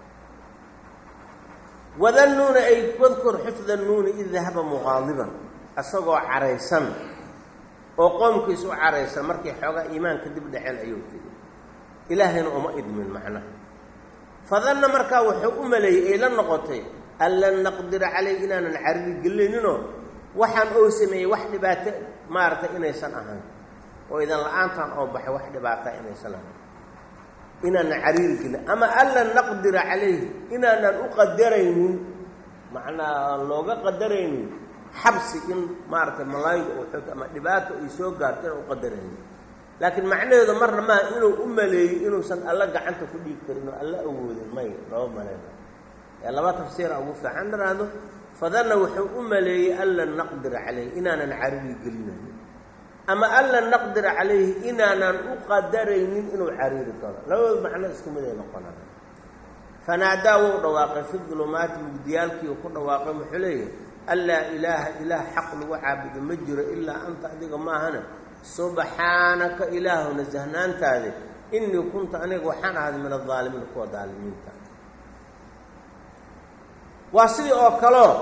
wadannuuna ay wadkur xifda nuuni id dahaba muqaadiban asagoo caraysan oo qoomkiisa u caraysan markay xoogaa iimaanka dib dhaceen ayuu tiri ilaahayna uma idmin macnaha fadanna markaa wuxuu u maleeyey ay la noqotay an lan naqdira calayh inaanan cariri gelinninoo waxaan oo sameeyey wax dhibaato maaragtay inaysan ahayn oo idan la-aantan oo baxay wax dhibaata inaysan ahayn inaanan cariiri gelin ama an lan naqdira calayhi inaanan u qadaraynin macnaa aan looga qadaraynin xabsi in maaragtay malaayiga oo xoog ama dhibaato ay soo gaarto inaan u qadaraynin laakiin macnaheedu marna maaha inuu u maleeyey inuusan alla gacanta ku dhiigi karin oo alla awoodin may laba maleyna ee laba tafsiira ugu fiican dharaado fadanna wuxuu u maleeyey an lan naqdira calayhi inaanan cariri gelinaynin ama an lan naqdira calayhi inaanan u qadaraynin inuu cariiri doono labada macno isku mid ay noqonaan fanaadaa wuu dhawaaqay fi dulumaati mugdiyaalkii uu ku dhawaaqay wuxuu leeyahay an laa ilaaha ilaah xaq lagu caabudo ma jiro ilaa anta adiga maahana subxaanaka ilaahu nasahnaantaade innii kunta aniga waxaan ahaday min adaalimiin kuwa daalimiinta waa sidii oo kaleo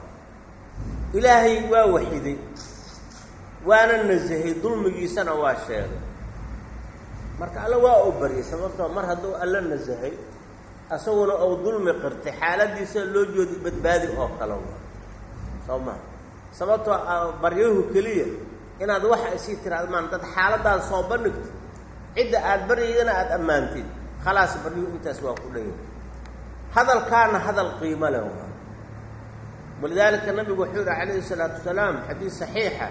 ilaahay waa waxiday waana nasahay dulmigiisana waa sheegay marka alla waa u baryay sababtoo mar hadduu alla nasahay asaguna ou dulmi qirtay xaaladiisa loo joodi badbaadi oo kale wa soo maha sababtoo baryahu keliya inaad waxa isii tiraado maan dad xaaladaada soo bandhigto cidda aada baryaydana aada ammaantid khalaas baryuhu intaas waa ku dhan yahay hadalkaana hadal qiimo leh waa walidaalika nabigu wuxuu yihi calayhi salaatu wasalaam xadiis saxiixa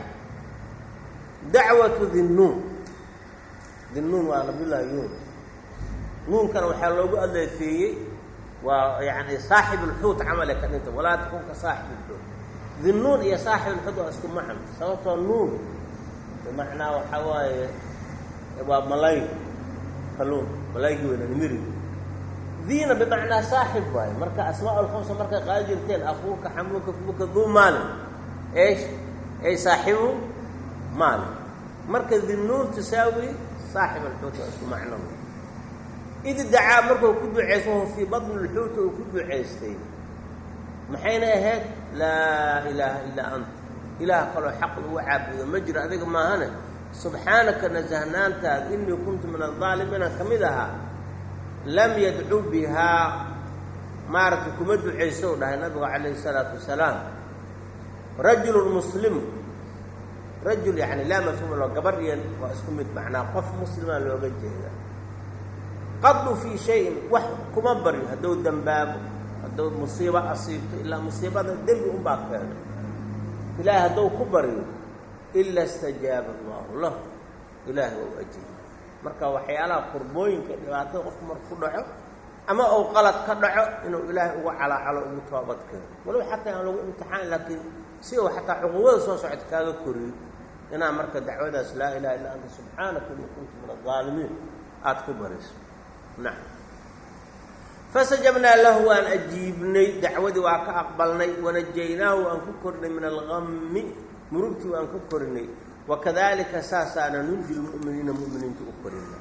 dacwatu dinnuun dinnuun waa nabiyullaahi yuunus nuunkana waxaa loogu adeefeeyey waa yacni saaxib ulxuut camale ka dhinta walaa takun ka saaxib ulxuut dinnuun iyo saaxib ulxuut waa isku macno sababtoo nuun bimacnaa waxaa waaye waa malayg kaluun malaygii weyna nimiri diina bimacnaa saaxib waaye marka asmaa ulkhamsa markay qaadi jirteen akuuka xamuuka fuuka duu maalin eesh ay saaxibu maalin marka dinnuun tusaawi saaxib ulxuut waa isku macno id dacaa markuu ku ducaysto wahu fii badni lxuuti uu ku ducaystay maxayna ahayd laa ilaaha illaa anta ilaah kaloo xaq lagu caabudo ma jiro adiga maahane subxaanaka nasahnaantaada innii kuntu min aldaalimiina ka mid ahaa lam yadcu bihaa maaragtay kuma ducayso u dhahay nabigu calayhi salaatu wasalaam rajulun muslim rajul yani laa mafhuuma loo gabar iyo waa isku mid macnaa qof muslima looga jeeda qadlu fii shayin wax kuma baryo hadduu dembaabo hadduu musiibo asiibto ilaa musiibada dembi unbaa keenay ilaahay hadduu ku baryo ila istajaaba allahu lahu ilaahay waa u ajiiba marka waxyaalaha qurbooyinka dhibaatada qofku marku ku dhaco ama uu qalad ka dhaco inuu ilaahay uga calaacalo ugu toobad keeno walow xataa aan lagu imtixaan laakiin si uu xataa cuquubada soo socota kaaga koriyo inaa marka dacwadaas laa ilaha illaa anta subxaanaka innii kuntu min aldaalimiin aada ku bariso nacam fasajabnaa lahu waan ajiibnay dacwadii waa ka aqbalnay wanajaynaahu waan ku kornay min algammi murugtii waan ku kornay wakadalika saasaana nunji lmu'miniina mu'miniinta u korinay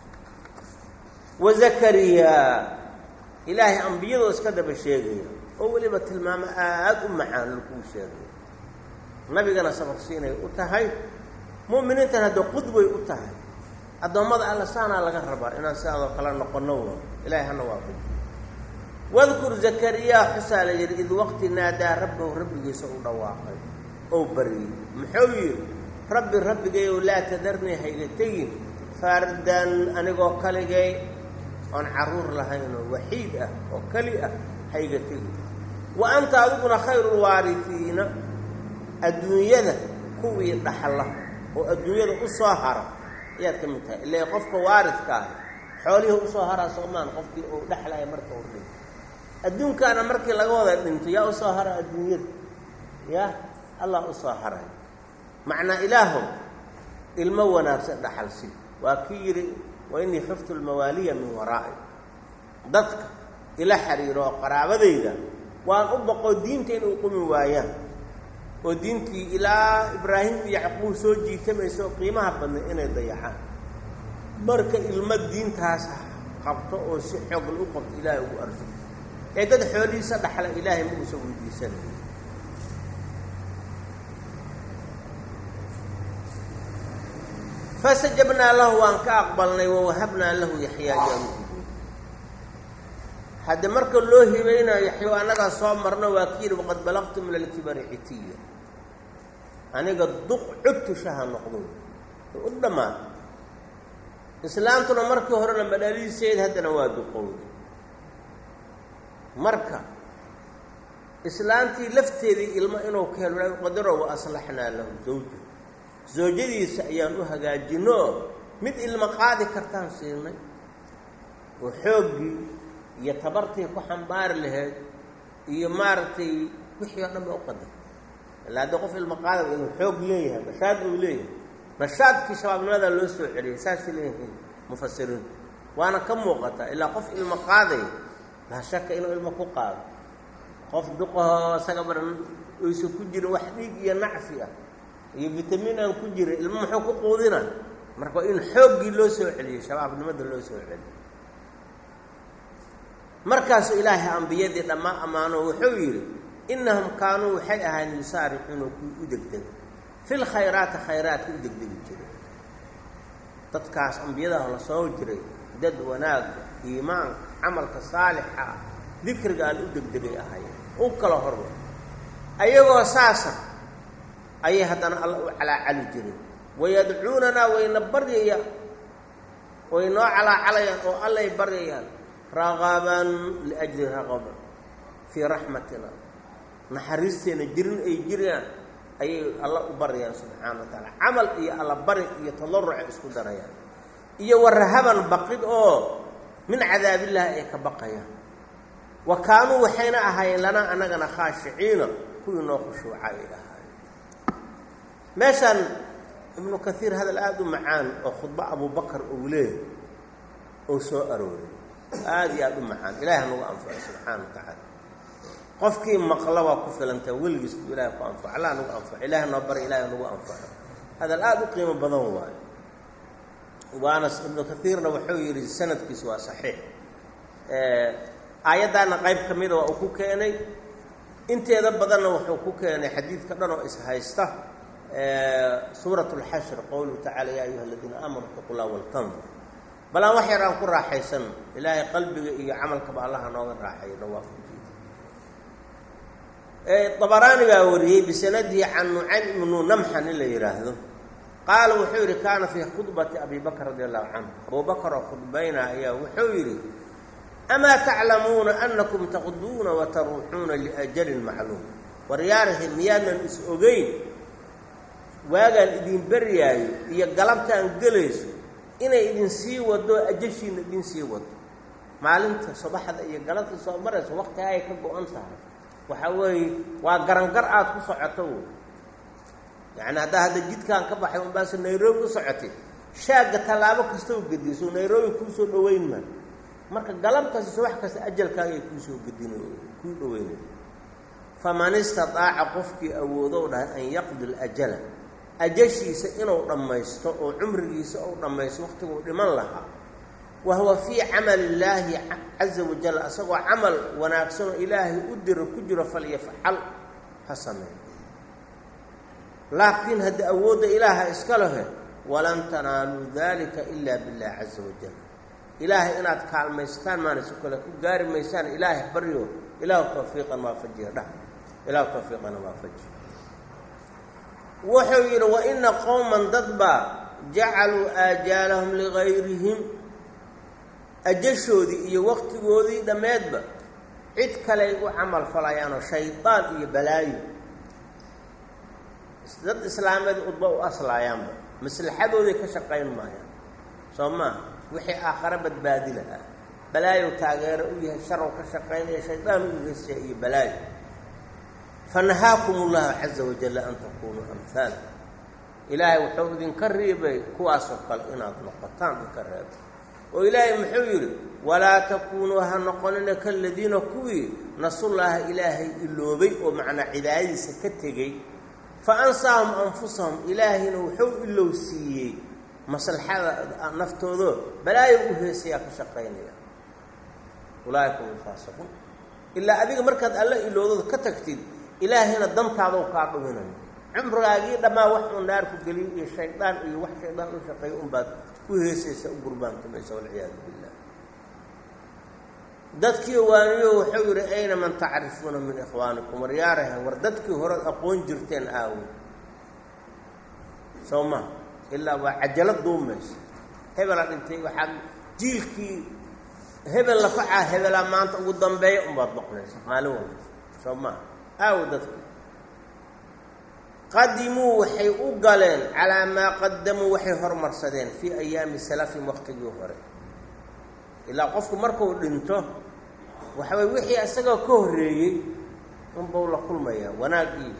wazakariya ilaahay ambiyadoo iska daba sheegaya oo weliba tilmaamo aada u macaan lakuu sheegay nabigana sabarsiinay u tahay mu'miniintan hadda qudway u tahay addoommada alla saanaa laga rabaa inaan sidaadoo kale noqono wa ilaahay hana waafajiyo wadkur zakariya xusaa la yidhi id waqti naadaa rabbahu rabbigiisa u dhawaaqay oo baryey muxuu yidhi rabbi rabbigayow laa tadarnii hayga tegin fardan anigoo kaligay oon carruur lahaynoo waxiid ah oo keli ah hayga tegin wa anta adiguna khayrulwaarifiina adduunyada kuwii dhaxla oo adduunyada u soo hara ayaad ka mid tahay ilaa qofka waaridka ah xoolihii usoo haraa soomaan qofkii uu dhexlaya marka uu dhinto adduunkaana markii laga wada dhinto yaa usoo hara adduunyada yaa allah usoo haray macnaa ilaahow ilmo wanaagsan dhaxalsi waa kii yidhi wa innii xiftu lmawaaliya min waraa'i dadka ila xiriiro oo qaraabadayda waan u boqoo diinta inay qumi waayaan oo diintii ilaa ibraahim iyo yacquub soo jiitamaysa oo qiimaha badnay inay dayacaan marka ilmo diintaas qabto oo si xoogla u qabto ilaahay ugu arsugo ee dad xoolihiisa dhaxla ilaahay ma uusan weydiisanay fasajabnaa lahu waan ka aqbalnay wawahabnaa lahu yaxyaa yaanu hadda marka loo hibaynayo yaxyo annagaa soo marno waa ki yidhi waqad balaqtu min alkibari citiya aniga duq cugtushaha noqdo u dhammaan islaamtuna markii horena madhaliiseed haddana waa duqowday marka islaamtii lafteedii ilmo inuu ka helo qadaro wa aslaxnaa lahu zawja zawjadiisa ayaan u hagaajino mid ilmo qaadi kartaan siinay oo xooggii iyo tabartii ku xambaari lahayd iyo maaragtay wixii oo dhan ba u qadar ilaa haddii qof ilmo qaada inuu xoog leeyahay nashaad uu leeyahay nashaadkii shabaabnimada loo soo celiyay saasay leeyihiin mufasiriintu waana ka muuqataa ilaa qof ilmo qaaday laa shaka inuu ilmo ku qaado qof duqahoo isaga baran oysan ku jirin wax dhiig iyo nacfi ah iyo vitamiin aan ku jirin ilmo muxuu ku quudina marka waa in xooggii loo soo celiyey shabaabnimada loo soo celiyey markaasuu ilaahay ambiyadii dhammaa ammaano wuxuu yidhi innahum kaanuu waxay ahayn yusaaricuuna kuwii u degdeg fil khayraati khayraadka u degdegi jiray dadkaas ambiyadaha la soo jiray dad wanaagga iimaanka camalka saalixa ah dikriga aan u degdegay ahaayeen u kala hormar ayagoo saasa ayay haddana alla u calaacali jireen wayadcuunanaa wayna baryayaan way noo calaacalayaan oo allay baryayaan raqaban liajli raqaba fii raxmatina naxariisteena jirin ay jiraan ayay alla u baryayaan subxaana wa tacaala camal iyo alla bari iyo tadarrucay isku darayaan iyo warahaban baqid oo min cadaabillahi ay ka baqayaan wa kaanuu waxayna ahaayeen lanaa annagana khaashiciina kuwii noo khushuuca ay ahaayeen meeshaan ibnu kaiir hadal aada u macaan oo khudbo abubakar uu leeyahy oo soo arooray aada iyo aada u macaan ilahay hanagu anfaco subxaana wa tacaala qofkii maqla waa ku filantaa weligiis buu ilahay ku anfaco allah nagu anfaco ilahay noo bari ilahay nagu anfaco hadal aada u qiimo badan waayo waana ibnu kaiirna wuxuu yidhi sanadkiisu waa saxiix aayaddaana qayb ka mida waa uu ku keenay inteeda badanna wuxuu ku keenay xadiidka dhan oo ishaysta suurat اlxashr qowluhu tacala yaa ayuha aladiina aamanuu itaqu llah waltandur bal aan wax yar aan ku raaxaysan ilaahay qalbiga iyo camalkaba allaha nooga raaxayo dhawaafujiida dabaraani baa wariyey bisanadihi can nucaym ibnu namxan in la yidhaahdo qaala wuxuu yidhi kaana fii khudbati abi bakr radi allahu canhu abubakar oo khudbayna ayaa wuxuu yidhi amaa taclamuuna anakum taqduuna wataruuxuuna liajalin macluum waryaarihim miyaadan is ogeyn waagaan idin baryaayo iyo galabtaan gelayso inay idin sii wado ajashiina idin sii wado maalinta subaxda iyo galabta soo marayso waqti ay ka go-an tahay waxaa weeye waa garangar aad ku socoto wey yacni haddaa hadda jidkaan ka baxay unbaase nairobi u socotay shaagga tallaabo kasta u gediso nairobi kuu soo dhaweyn maa marka galabtaas wax kasta ajalkaaga ay ku soo gudinay ku dhaweynay faman istataa'a qofkii awoodo dhahay an yaqdi al-ajala ajashiisa inuu dhamaysto oo cumrigiisa uu dhamaysto waqtigu dhiman lahaa wa huwa fi amal illahi azza wa jalla asagoo amal wanaagsan ilaahi u diro ku jiro falyafal hasanay laakiin hada awooda ilaaha iska lahe walan tanaalu dhalika illa billah azza wa jalla ilaahi inaad kaalmaystaan maana si kale ku gaari maysaan ilaahi bariyo ilaahu tawfiiqan ma fajiha ilaahu tawfiiqan ma fajiha wuxuu yiri wa inna qawman dadba ja'alu ajalahum lighayrihim ajashoodi iyo waqtigoodii dhameedba cid kale u amal falayaan shaytaan iyo balaayo dad islaameed udba u aslaayaan maslaxadoodii ka shaqeyn maayaan soomaa wixii aakhira badbaadi lahaa balaayo taageero u yahay shar ka shaqeynaya shaytaan u yeeshay iyo balaayo فنهاكم الله عز وجل أن تكونوا أمثال إلهي وحوذ كريبي كواسو قال إنا نقطان كريب وإلهي محير ولا تكونوا هنقلنا كالذين كوي نصر الله إلهي إلوبي ومعنى عداية سكتجي فأنساهم أنفسهم إلهي نوحو إلوسيي مصلحة نفتو ذو بلا يوهي سياق شقيني أولئك الفاسقون إلا أبيك مركز الله إلوذ كتكتيد إلهينا دمتاده وقاعدونا عمرغاغي دما wax uu naar ku galiyo iyo shaydaan iyo wax shaydaan u shaqeeyo um baad ku heesaysa u gurbaan tumayso wal ciyaad billah dadkii waaniyo wuxuu yiri ayna man ta'rifuna min ikhwanikum riyaaraha war dadkii hore aqoon jirteen aaw sawma illa wa ajalad duumays hebel dhintay waxa jiilkii hebel la faca hebel maanta ugu dambeeyo um baad noqonaysa maalin walba sawma أودت قدموا وحي أقلين على ما قدموا وحي هرمر سدين في أيام السلف وقت جوهر إلا قفوا مركوا لنته وحوي وحي أسقى كهري انبول كل مياه وناقي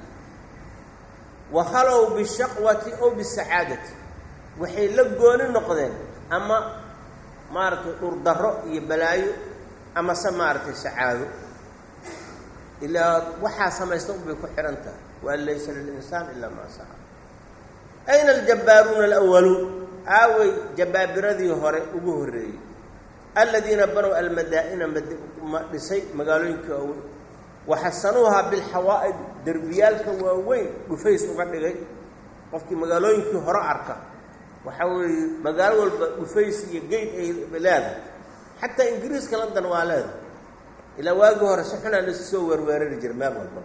وخلوا بالشقوة أو بالسعادة وحي لقون النقدين أما مارت الضراء يبلايو أما سمارت السعادة إلا وحى سميستوب بكحرنته وأن ليس للإنسان إلا ما سعى أين الجبارون الأولون آوي جبابر ذي هوري وجهري الذين بنوا المدائن مدسي مقالين كأول وحسنوها بالحوائد دربيالك ووين بفيس وقدغي قفتي مقالين كهراء عركة وحاول مقالوا بفيس يجيد أي بلاد حتى إنجليز كلام والد إلى واجهه رسحنا للسور ورد جرمام والله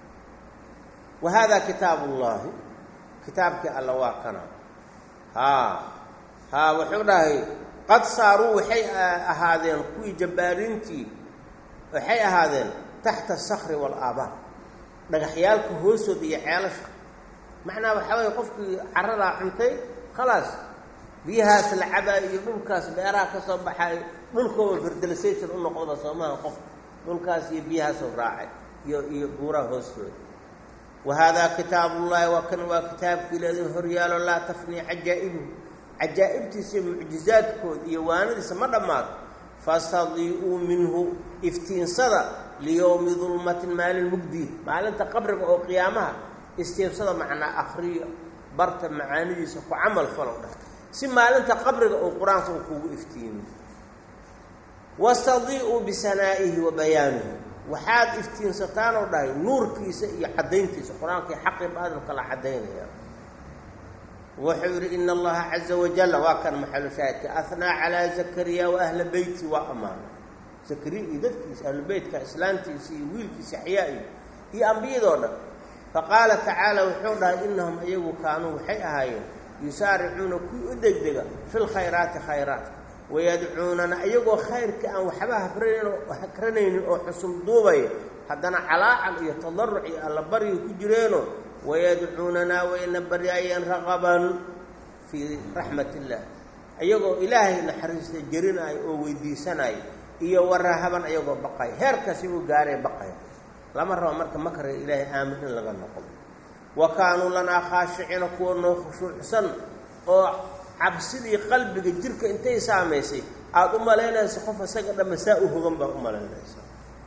وهذا كتاب الله كتابك الله واقنا ها ها وحده قد صاروا وحي هذين كوي جبارينتي وحي هذين تحت الصخر والآباء دغخيالك هوسو دي عيالش معناه وحاول يقفك عرضها عمتي خلاص بيها سلعبا يدولكاس بيراك صباحي دولكو فردلسيشن انو قودا سوما قف دولكاس يبيها سو راعي يو بورا هوسو وهذا كتاب الله وكن وكتاب الذي هريال لا تفني عجائبه عجائبتي سي معجزاتكو ديوان سما دمات فاستضيئوا منه افتين صدى ليوم ظلمة مال المجدي مالنت قبرك او قيامها استيفصد معنا اخريه برت معاني سو عمل فلو si maalinta qabriga oo quraanka uu kugu iftiimi wastadii'u bisanaa'ihi wa bayaanihi waxaad iftiinsataan oo dhahay nuurkiisa iyo cadeyntiisa quraanka xaqi baadil kala cadeynaya wuxuu yiri inna allaha azza wa jalla wa kan maxallu shaahidka athna ala zakariya wa ahli bayti wa amaan zakariya dadkiisa ahli baytka islaantiisa iyo wiilkiisa xiyaa'i iyo ambiyadooda faqala ta'ala wuxuu dhahay innahum ayagu kaanu waxay ahaayeen يسارعون كل أدقدقة في الخيرات خيرات ويدعوننا أيقو خير كأن وحبها وحكرنين وحسن دوبي حدنا علاء يتضرعي على بري كجرينه ويدعوننا وإن بريئين رغبا في رحمة الله أيقو إلهي نحرس جرينا ويدي سناي إيو ورهبا أيقو بقاي هيركسيو قاري بقاي لما رأى مركا مكر إلهي آمن لغا نقل وكانوا لنا خاشعين كونوا خشوع سن او cabsidii qalbiga jirka intay saamaysay aad u malaynayso qof isaga dhamasaa u hogan baa u malaynaysa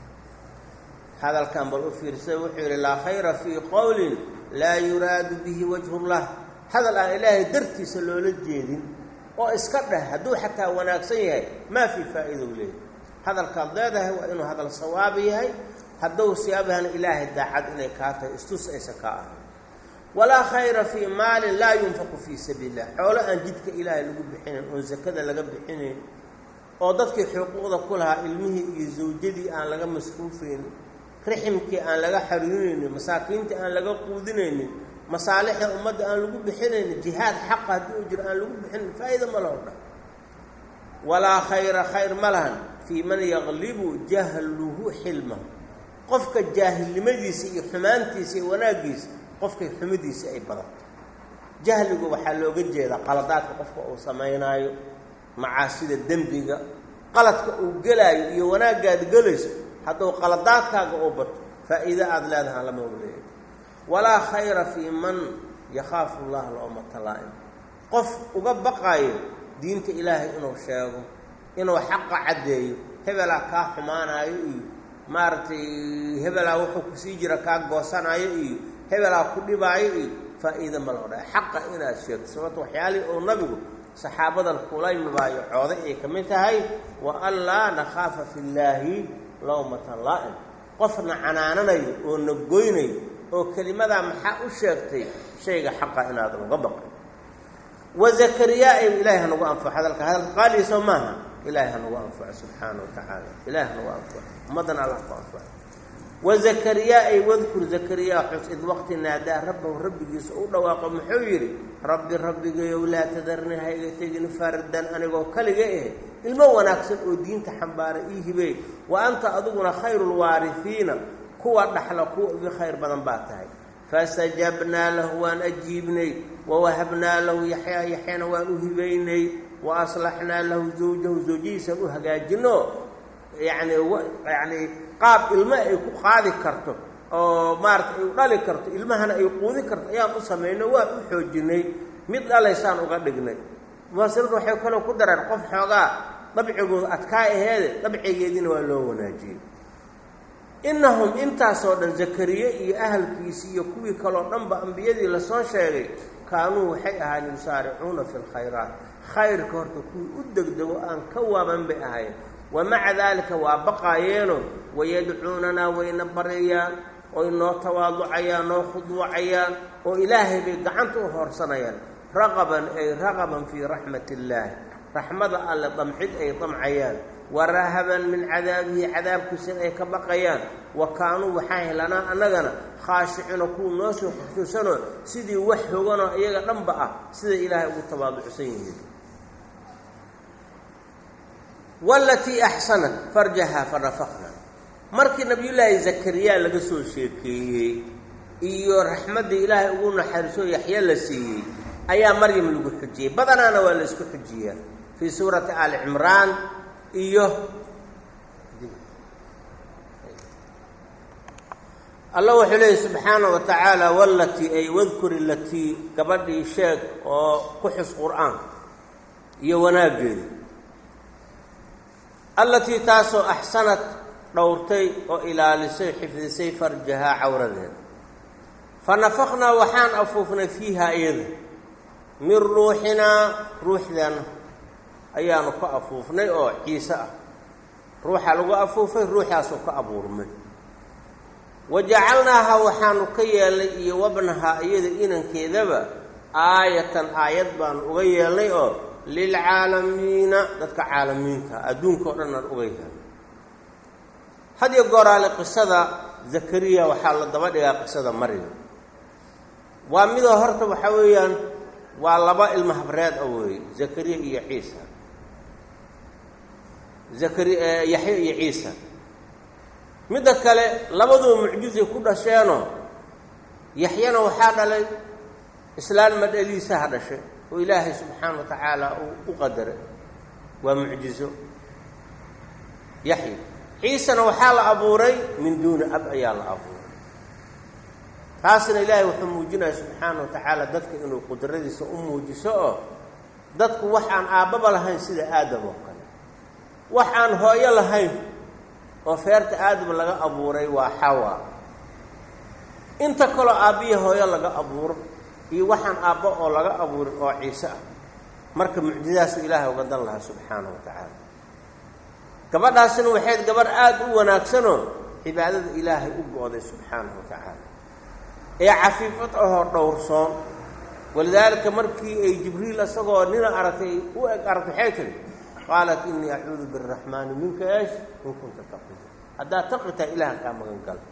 hadalkan bal u fiirsay wuxuu yidhi laa khayra fii qowlin laa yuraadu bihi wajhullah hadal aan ilaahay dartiisa loola jeedin oo iska dheh hadduu xataa wanaagsan yahay maa fii faa'iida u leeyahay hadalkaad leedahay waa inuu hadal sawaab yahay hadduu siyaabahana ilaahay daacad inay kaa tahay istus aysa kaa ahay walaa khayra fii maalin laa yunfaqu fii sabiili illah xoolo aan jidka ilaahay lagu bixinayn oon sakada laga bixinayn oo dadkii xuquuqda ku lahaa ilmihii iyo zawjadii aan laga masruufaynin riximkii aan laga xariirinaynin masaakiintii aan laga quudinaynin masaalixda ummadda aan lagu bixinaynin jihaad xaqa haddii u jiro aan lagu bixinayn faa'iida ma laho dhan walaa khayra khayr ma lahan fii man yaqlibu jahluhu xilmahu qofka jaahilnimadiisa iyo xumaantiisa iyo wanaaggiisa qofkay xumidiisa ay badato jahligu waxaa looga jeedaa qaladaadka qofka uu samaynaayo macaasida dembiga qaladka uu gelaayo iyo wanaaggaad gelayso hadduu qaladaadkaaga oo bato faa'iide aada leedahaan lama waleeyo walaa khayra fii man yakhaafu allaha lawmata laa'im qof uga baqaayo diinta ilaahay inuu sheego inuu xaqa caddeeyo hebelaa kaa xumaanaayo iyo maaragtay hebelaa wuxuu kusii jira kaa goosanaayo iyo hebelaa ku dhibaayo iyo faa'iide ma loo dhahay xaqa inaad sheegto sababto waxyaalihii oo nabigu saxaabadan kula mibaayo cooday ay ka mid tahay wa an laa nakhaafa fi llaahi lawmata laa'im qofna canaananayo oo na goynayo oo kelimadaa maxaa u sheegtay shayga xaqa inaadan uga baqin wa zakariyaa ay ilaahay hanagu anfaco hadalka hadalka qaaliisa maaha ilaahay hanagu anfaco subxaana wa tacaala ilaahay hanagu anfaco ummaddana allah ku anfaco wa zakariyaa ay wadkur zakariyaa xus id waqti naadaa rabbahu rabbigiisa u dhawaaqo muxuu yidhi rabbi rabbigayow laa tadarni ha iga tegin fardan anigoo kaliga eh ilmo wanaagsan oo diinta xambaara ii hibey wa anta adiguna khayrulwaarihiina kuwa dhaxla kuwa uga khayr badan baa tahay fastajabnaa lahu waan ajiibnay wawahabnaa lahu yaxyaa yaxyana waan u hibaynay wa aslaxnaa lahu zawjahu zawjihiisaan u hagaajino yacni yacni qaab ilmo ay ku qaadi karto oo maarata ay u dhali karto ilmahana ay quudi karto ayaan u samaynay waan u xoojinay mid dhalaysaan uga dhignay mufaasiriintu waxay kaloo ku dareen qof xoogaa dabcigooda adkaa aheede dabcigeediina waa loo wanaajiyey innahum intaasoo dhan zakariye iyo ahalkiisi iyo kuwii kaloo dhanba ambiyadii lasoo sheegay kaanuu waxay ahaayeen yusaaricuuna fi lkhayraat khayrka horta kuwii u degdego aan ka waaban bay ahaayeen wamaca daalika waa baqaayeeno wayadcuunanaa wayna baryayaan oy noo tawaaducayaan noo khuduucayaan oo ilaahay bay gacanta u hoorsanayaan raqaban ay raqaban fii raxmat illaahi raxmada alle damcid ay damcayaan warahaban min cadaabihi cadaabkiisa ay ka baqayaan wa kaanuu waxaa helanaa annagana khaashicina kuwa noo soo xusuusanoo sidii wax hoganoo iyaga dhanba ah sida ilaahay ugu tawaaducsan yihiin walatii axsanat farjahaa fanafaknaa markii nabiyullaahi zakariyaa laga soo sheekeeyey iyo raxmaddii ilaahay ugu naxariisoo yaxya la siiyey ayaa maryam lagu xujiyey badanaana waa la isku xujiyaa fii suurati aali cimraan iyo allah wuxuu leeyahy subxaana wa tacaala walatii ay wadkur ilatii gabadhii sheeg oo ku xus qur'aanka iyo wanaaggeeda allatii taasoo axsanad dhowrtay oo ilaalisay xifdisay farjahaa cawradeeda fa nafaknaa waxaan afuufnay fiihaa iyada min ruuxinaa ruuxdeena ayaanu ka afuufnay oo ciise ah ruuxa lagu afuufay ruuxaasuu ka abuurmay wajacalnaaha waxaanu ka yeelnay iyo wabnahaa iyada inankeedaba aayatan aayad baanu uga yeelnay oo lilcaalamiina dadka caalamiinta adduunka o dhan aan uga yeelnay hadiyo gooraale qisada zakariya waxaa la daba dhigaa qisada maryam waa midoo horta waxaa weeyaan waa laba ilmo habreed oo weeye zakariya iyo ciisa zakari yaxya iyo ciisa midda kale labaduu mucjizay ku dhasheenoo yaxyana waxaa dhalay islaan madhaliisaha dhashay oo ilaahay subxaana wa tacaala uu u qadaray waa mucjizo yaxya ciisana waxaa la abuuray min duuni ab ayaa la abuuray taasna ilaahay wuxuu muujinaya subxaana wa tacaala dadka inuu qudradiisa u muujiso oo dadku waxaan aababa lahayn sida aadam oo kale waxaan hooyo lahayn oo feerta aadam laga abuuray waa xawa inta kale aabiye hooyo laga abuuro iyo waxaan aabba oo laga abuuray oo ciise ah marka mucjizaas ilaahay uga dan lahaa subxaanahu wa ta'ala gabadhaasina waxay gabar aad u wanaagsan oo cibaadada ilaahay u gooday subxaanahu wa ta'ala ee cafiifad oo dhowrsoon walidaalka markii ay jibriil asagoo nina aragtay u eg aragtay xaytay qaalat inni a'uudu birrahmaani minka ايش in kunta taqi hadda taqita ilaaha ka magan gal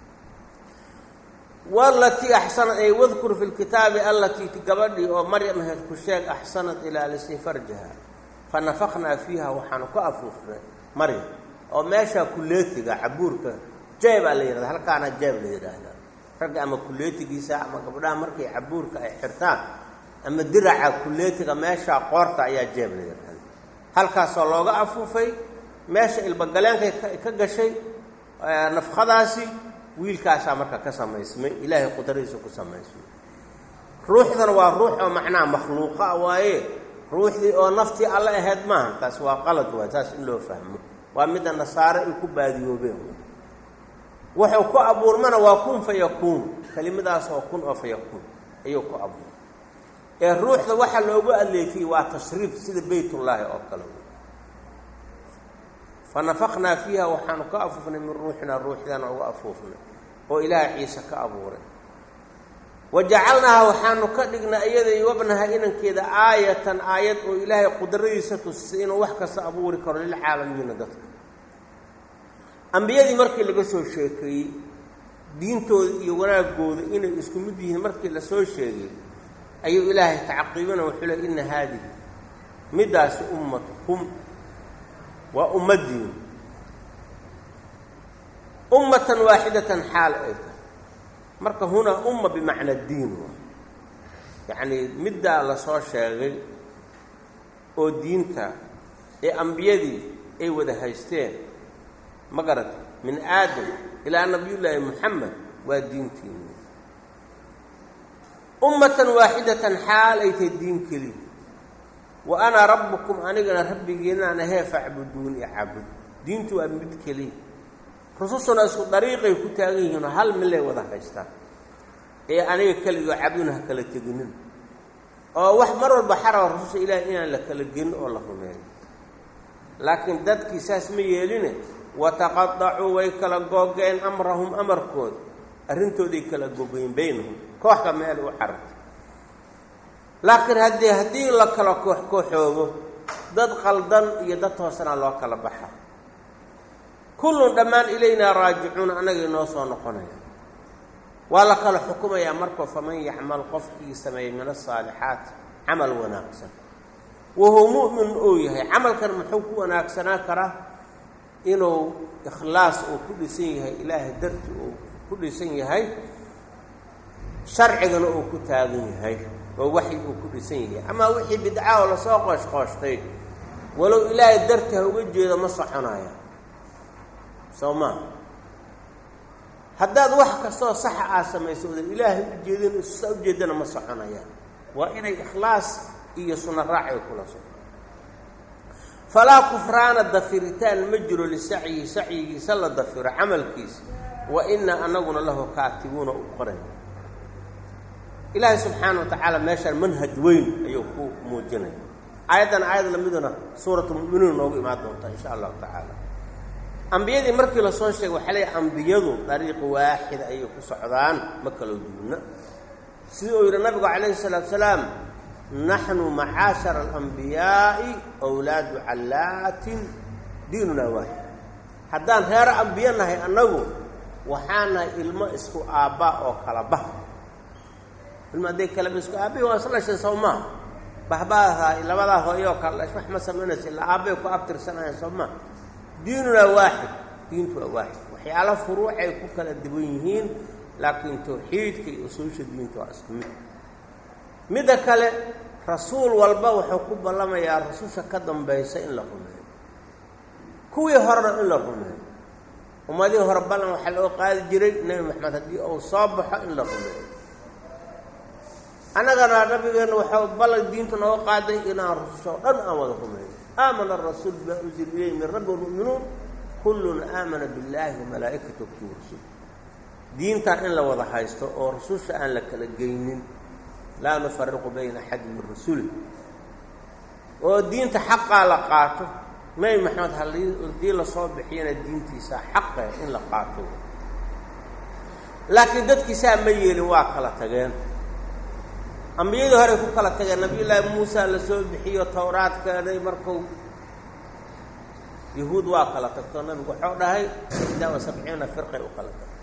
والتي أحسنت أي واذكر في الكتاب التي تقبلي أو مريم هي كشيء أحسنت إلى لسن فرجها فنفخنا فيها وحنك أفوفنا مريم أو ماشى كليتك عبورك جايب عليه هل كان جايب لي هذا رجع أما كليتك ساعة ما قبلها مركي عبورك أي حرتان أما درع كليتك ماشى قارطة يا جايب لي هذا هل كان صلوة أفوفي ماشى البقلان كجشي نفخ داسي wiilkaas marka ka sameysmay ilaahay qudariisa ku sameysmay ruuxdan waa ruux oo macnaa makhluuqa waaye ruuxdii oo nafti alla ahayd ma taas waa qalad waa taas in loo fahmo waa mid nasaara ay ku baadiyoobeen wuxuu ku abuurmana waa kun fayakun kalimadaas oo kun oo fayakun ayuu ku abuur ee ruuxda waxa loogu aleeyay waa tashriif sida baytullaahi oo kale فنفخنا فيها وحنك أفوفنا من روحنا روحنا وأفوفنا وإله عيسى كأبورا وجعلناها وحنك لقنا أيدي وابنها إن كذا آية آية وإله قدريسة السين وحكس أبورك للعالمين دتك أنبياء مركي اللي قصوا الشيكي دينتو يوراقود إن إسكمديه مركي اللي سوى الشيكي أي إله تعقيبنا وحلا إن هذه مداس أمتكم وأمدين أمة واحدة حال أيضا مركا هنا أمة بمعنى الدين يعني مدى على صور شاغل أو دينتا أي أنبيادي أي وده هايستين مقرد من آدم إلى نبي الله محمد ودينتين أمة واحدة حال أيضا الدين كلي وأنا ربكم أنا ربي جينا أنا هي فاعبدوني أعبد دينتو أمد كلي خصوصا أسو طريقي كتاغي هنا هل من اللي وضع خيستان إيه أنا كلي يعبدونها كلا تجنين أو واحد مرة البحر ورسوس إلى إنا لك الجن والله مين لكن دد كيساس ميلين وتقطعوا ويكلا جوجين أمرهم أمر كود أرنتو دي كلا جوجين بينهم كوح كمال وحرب لكن هدي هدي لك لا كوح كوحوه ضد قلدن يدد توسنا الله كلا بحر كل دمان إلينا راجعون أنا جنوس ونقنيا ولا كلا حكومة يا مركو فمن يعمل قفكي سمي من الصالحات عمل وناقصا وهو مؤمن أويه عمل كان محوك وناقصنا كره إنه إخلاص وكل سنة إله درت وكل سنة هاي شرعنا وكتابين هاي ووحي وكل سنة أما وحي بدعاء ولا ساقش قاشتين ولو إله درته وجه إذا ما صحنايا سوما هداد وحكا سو صح آسما يسود الإله وجهدين وجهدين ما صحنايا وإن إخلاص إيه سنة راعي وكل سنة فلا كفران الدفرتان مجر لسعي سعي سلا الدفر عمل كيس وإن أنقنا له كاتبون أقرن إلهي سبحانه وتعالى ماشى المنهج وين أيوكو موجنا أيضا أيضا لمدنا سورة المؤمنون نوقي مع دونتا إن شاء الله تعالى أنبياء مركي لصون شيء وحلي أنبياء طريق واحد أيوكو صعدان مكة لدونا سيئوا إلى النبي عليه الصلاة والسلام نحن معاشر الأنبياء أولاد علات ديننا واحد حدان هير أنبياءنا هي أنه وحانا إلما اسكو آباء وكالبه إلما دي كلام اسكو آباء وصلا شيء سوما بحباها إلا بدا هو يوكال إشمح ما سميناش إلا آباء وكأكتر سنة سوما ديننا واحد دينتنا واحد وحي على فروع يكون كالدبوينهين لكن توحيد كي أصولش دينتو أسمي ماذا قال رسول والبا وحكوب لما يا رسول شكدم بيس إلا هم كوي هرب إلا هم وما دي هرب لنا وحلو قال جري نبي محمد هدي أو صابح إلا هم annagana nabigeena waxaa ballan diinta noo qaaday inaan rususho dhan aan wada rumayno aamana arasuul bimaa unzila ilayhi min rabbi walmu'minuun kullun aamana billaahi wa malaa'ikatihi wa kutubihi wa rusulihi diintan in la wada haysto oo rususha aan la kala geynin laa nufariqu bayna axadin min rusuli oo diinta xaqaa la qaato nebi maxamed haddii lasoo bixiyana diintiisa xaqe in la qaato laakiin dadkiisaa ma yeelin waa kala tageen ambiyadii horey ku kala tageen nabiyullaahi muusa la soo bixiyo towraad keenay markuu yahuud waa kala tagto nabigu wuxuu dhahay ixdaa wa sabciina firqay u kala tagto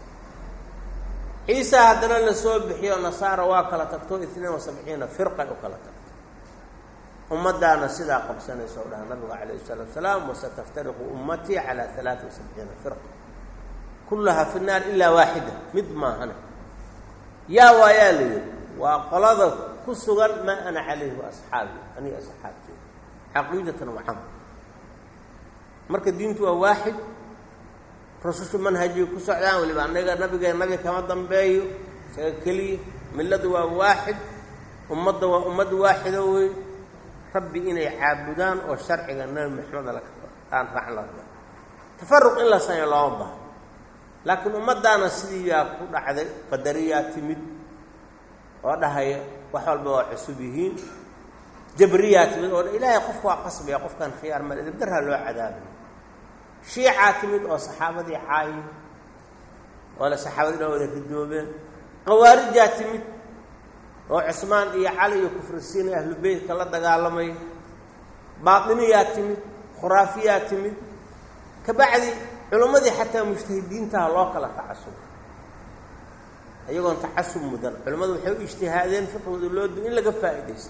ciisa haddana la soo bixiyo nasaara waa kala tagto itnaan wa sabciina firqay u kala tagto ummadaana sidaa qabsanaysa o dhaha nabigu calayhi salaatu wasalaam wasataftariqu ummatii calaa alaaa wa sabciina firqa kullahaa fi nnaar ilaa waaxida mid maahane yaa waayaa la yidhi waa qolada ku sugan maa ana calayhi wa asxaabi aniga asxaabteeda caqiidatan wa camal marka diintu waa waaxid rusushu manhajii ku socdaan weliba anaga nabigee nabi kama dambeeyo isaga keliya milladu waa waaxid ummadda waa ummad waaxida wey rabbi inay caabudaan oo sharciga nabi maxamed aan raacn la tafaruq in la sameeyo looma baha laakiin ummadaana sidii yaa ku dhacday qadariyaa timid oo dhahaya wax walba waa cusub yihiin jabriyaa timid oo ilaahay qofku waa qasbaya qofkan khiyaar mal idabdarha loo cadaabay shiicaa timid oo saxaabadii caayi oo la saxaabadii dhan wada ridoobeen qawaarijaa timid oo cusmaan iyo cali iyo kufrisiin iyo ahlu beytka la dagaalamay baatiniyaa timid khuraafiyaa timid kabacdi culimmadii xataa mujtahidiintaha loo kala tacasub iyagoon tacasub mudan culimmadu waxay u ijtihaadeen fiqhooda loo du in laga faa'iidaysto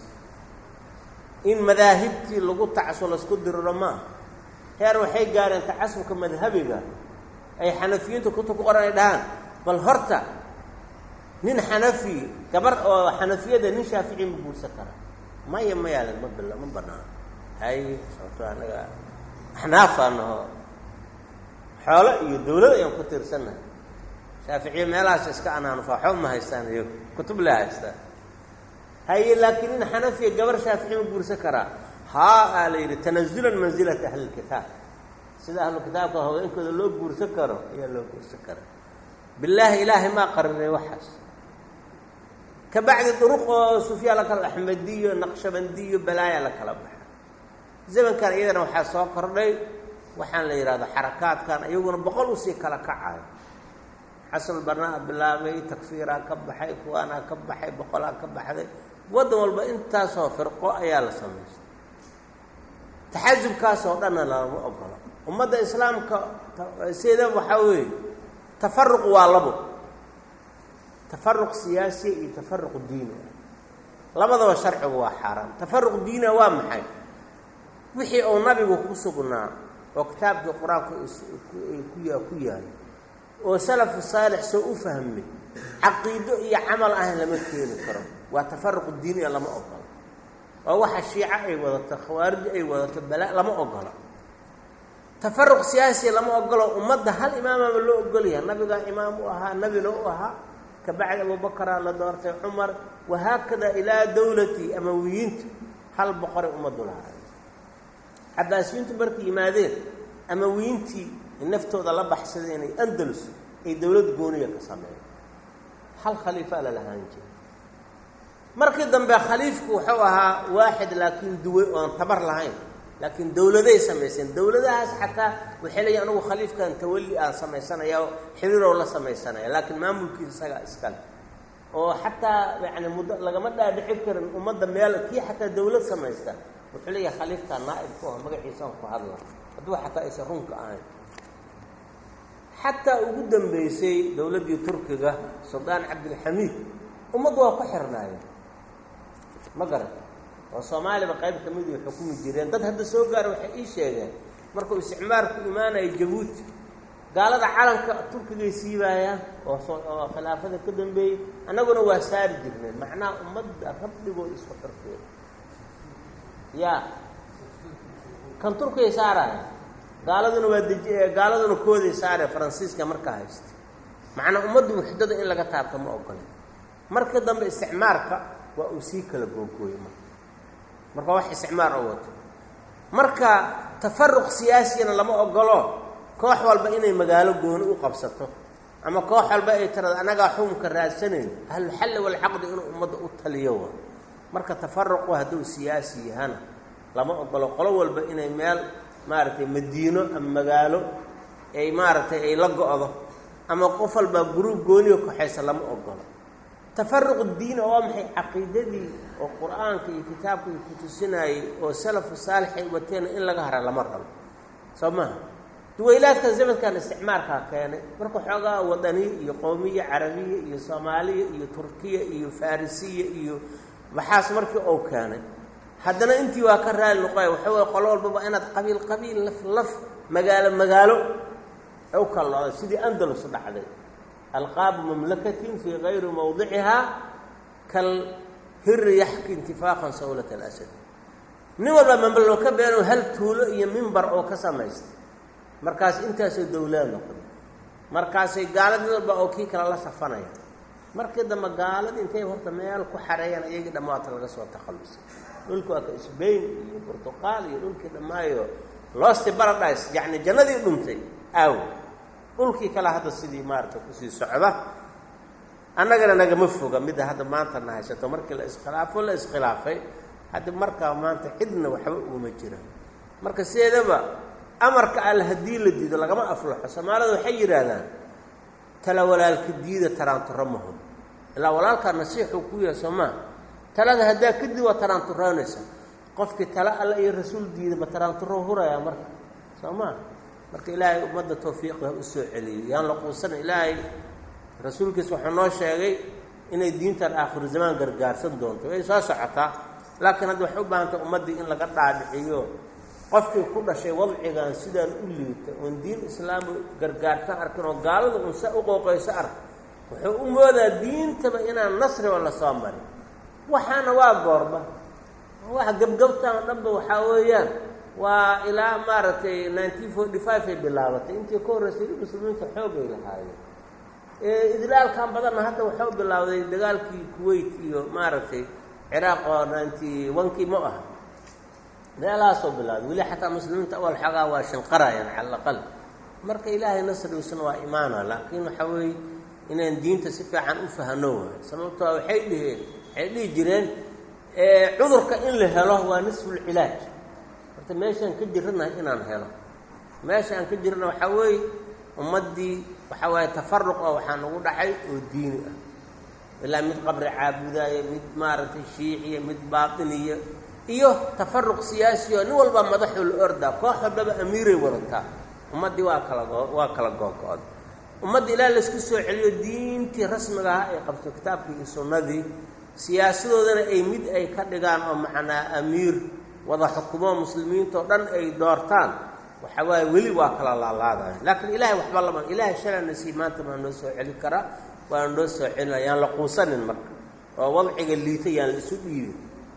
in madaahibtii lagu tacasub laisku diriro maaha heer waxay gaareen tacasubka madhabiga ay xanafiyiinta kutub ku qoran ay dhahaan bal horta nin xanafi gabar oo xanafiyada nin shaafici ma guursan kara maya mayaalan ma bila ma banaan hay sababto anaga axnaafaanaho xoolo iyo dawlad ayaan ku tiirsannahay shaaficiya meelahaas iska anaanufa waxba ma haystaan iyo kutub la haystaan haye laakiin nin xanafiya gabar shaafici ma guursan karaa haa aa la yidhi tanazulan mansilata ahlilkitaab sida ahlukitaabka hogeenkooda loo guursan karo ayaa loo guursan karaa bilaahi ilaahay maa qarinay waxaas ka bacdi duruq oo sufyaan la kala axmediyo naqshabandiyo balaaya la kala baxa zamankan iyadana waxaa soo kordhay waxaan la yidhahdo xarakaadkan iyaguna boqol usii kala kacayo xasan barnaa bilaabay takfiiraa ka baxay kuwaanaa ka baxay boqolaa ka baxday waddan walba intaasoo firqo ayaa la samaystay taxasubkaas oo dhanna lama ogolo ummadda islaamka sida waxaa weeye tafaruq waa labo tafaruq siyaasiya iyo tafaruq diini labadaba sharcigu waa xaaraan tafaruq diiniga waa maxay wixii uu nabigu ku sugnaa oo kitaabkii qur-aanku ku yahay oo salafu saalix soo u fahmay caqiido iyo camal ahan lama keeni karo waa tafaruq diiniga lama ogolo oo waxa shiica ay wadato khawaarij ay wadato bala lama ogolo tafaruq siyaasi lama ogolo ummadda hal imaamaba loo ogolyahay nabiga imaam u ahaa nabina u ahaa kabacdi abubakara la doortay cumar wahaakada ilaa dawlati amawiyiinta hal boqoray ummaddu lahaa cabaasiyiintu markay yimaadeen amawiyiintii naftooda la baxsadeen ay andalus ay dawlad gooniya ka sameeyeen hal khaliifa la lahaan jiray markii dambe khaliifku wuxuu ahaa waaxid laakiin duway oon tabar lahayn laakiin dawladay samayseen dawladahaas xataa waxay leeyihiin anigu khaliifkan tawalli aan samaysanaya xiriiroo la samaysanaya laakiin maamulkiisa isaga iskale oo xataa yani muddo lagama dhaadhici karin ummadda meel kii xataa dawlad samaysta wuxuu leeyahay khaliifka naa'ibka oo magaciisa ku hadla hadduu xataa aysan runka ahayn xataa ugu dambeysay dawladdii turkiga suldaan cabdilxamiid ummaddu waa ku xirnaayeen ma garan oo soomaaliba qayb ka mid ay xukumi jireen dad hadda soo gaara waxay ii sheegeen markuu isticmaarku imaanaya jabuuti gaalada calanka turkigay siibaayaan oo oo khilaafada ka dambeeyey annaguna waa saari jirnay macnaha ummadda rabbigood isku xirfeen yaa kan turkigay saaraya gaaladuna waa deji gaaladuna kooday saaraya faransiiska markaa haysta macnaa ummaddu wuxdada in laga taabto ma ogola markii dambe isticmaarka waa uu sii kala googooyo marka wax isticmaar oo wato marka tafarruq siyaasiyana lama ogolo koox walba inay magaalo gooni u qabsato ama koox walba ay tirada anaga xukunka raadsaneen hal xal wal aqd inuu ummadda u taliyo marka tafarruq haduu siyaasi yahay lama ogolo qolo walba inay meel maartay madiino ama magaalo ay maartay ay la go'do ama qof walba group gooni ku xaysa lama ogolo tafarruq diin oo maxay aqeedadii oo quraanka iyo kitaabka ku tusinay oo salaf saalix ay wateen in laga hara lama rabo sababta duwaylaadka zamankan isticmaalka keenay marka xogaa wadani iyo qowmiye carabiye iyo Soomaaliya iyo Turkiya iyo Farisiya iyo waxaas markii oo keenay haddana intii waa ka raali noqday waxa way qolo walba inaad qabiil qabiil laf laf magaalo magaalo oo kala sidii Andalus dhacday alqaab mamlakatin fi ghayr mawdi'iha kal hir yahki intifaqan sawlat al-asad niwala mamlaka beeno hal tuulo iyo minbar oo ka samaystay markaas intaas dawlad noqday markaas ay gaalad walba oo kii kala la safanaya markii dama gaalad intay horta meel ku xareeyaan ayaga dhamaad laga soo takhalusay dhulku waa Spain iyo Portugal iyo dhulkii dhamaayo Lost Paradise yani jannadii dhuntay aaw dhulkii kala hada sidii maarta ku sii socda annagana naga ma foga mid hadda maanta nahaysato markii la iskhilaafo la iskhilaafay hadda marka maanta xidna waxba uma jiraan marka seedaba amarka al hadii la diido lagama aflaxo Soomaalida waxay yiraahdaan tala walaalka diida taraanturamahum ila walaalka nasiixu ku yahay Soomaa talada hadaa kadib waa taraanturanaysa qofkii tala alla iyo rasuul diida ma taraanturo huraya marka Soomaa marka ilaahay ummadda tawfiiqda u soo celiyo yaan la quusan ilaahay rasuulkiisa waxa noo sheegay inay diinta aakhir zaman gargaarsan doonto ay soo socotaa laakiin hadda waxa u baahan tahay ummadda in laga dhaadhiciyo qofkii ku dhashay wadcigan sidaan u liito oo diin islaam gargaarta arkin oo gaalada uu sa u qooqayso ark wuxuu u moodaa diintaba inaan nasri wala soo marin waxaana waa goorba wax gabgabtaan dhanba waxa weeyaan waa ilaa maartay nineteen forty-five ay bilaabatay intii ka horeysay muslimiinta xoog ay lahaayeen ee idlaalkan badan hadda waxa uu bilaawday dagaalkii Kuwait iyo maartay Iraq oo ninety-one kii ma aha meelaha soo bilaawday wali xataa muslimiinta awal xagaa waa shanqarayaan xal aqal marka ilaahay nasrigiisa waa iimaana laakiin waxa weey inaan diinta si fiican u fahano sababtoo waxay dhiheen ay dhii jireen ee cudurka in la helo waa nisful ilaaj horta meeshan ka jirnaa inaan helo meeshan ka jirnaa waxa weey ummadii waxa way tafarruq oo waxa nagu dhacay oo diini ah ilaa mid qabri caabudaya mid maartay shiiciye mid baatiniye iyo tafarruq siyaasi oo nin walba madaxul orda koox walba amiiray waranta ummadii waa kala waa kala go'go'ad ummadii ilaa la isku soo celiyo diintii rasmiga ah ee qabto kitaabkii iyo sunnadii siyaasadoodana ay mid ay ka dhigaan oo macnaa amiir wada xukumo muslimiinta oo dhan ay doortaan waxa way wali waa kala laalaadaan laakiin ilaahay waxba lama ilaahay shalana si maanta ma noo soo celin kara waa noo soo celinayaan la quusanin marka oo wadciga liitayaan la isu dhiibay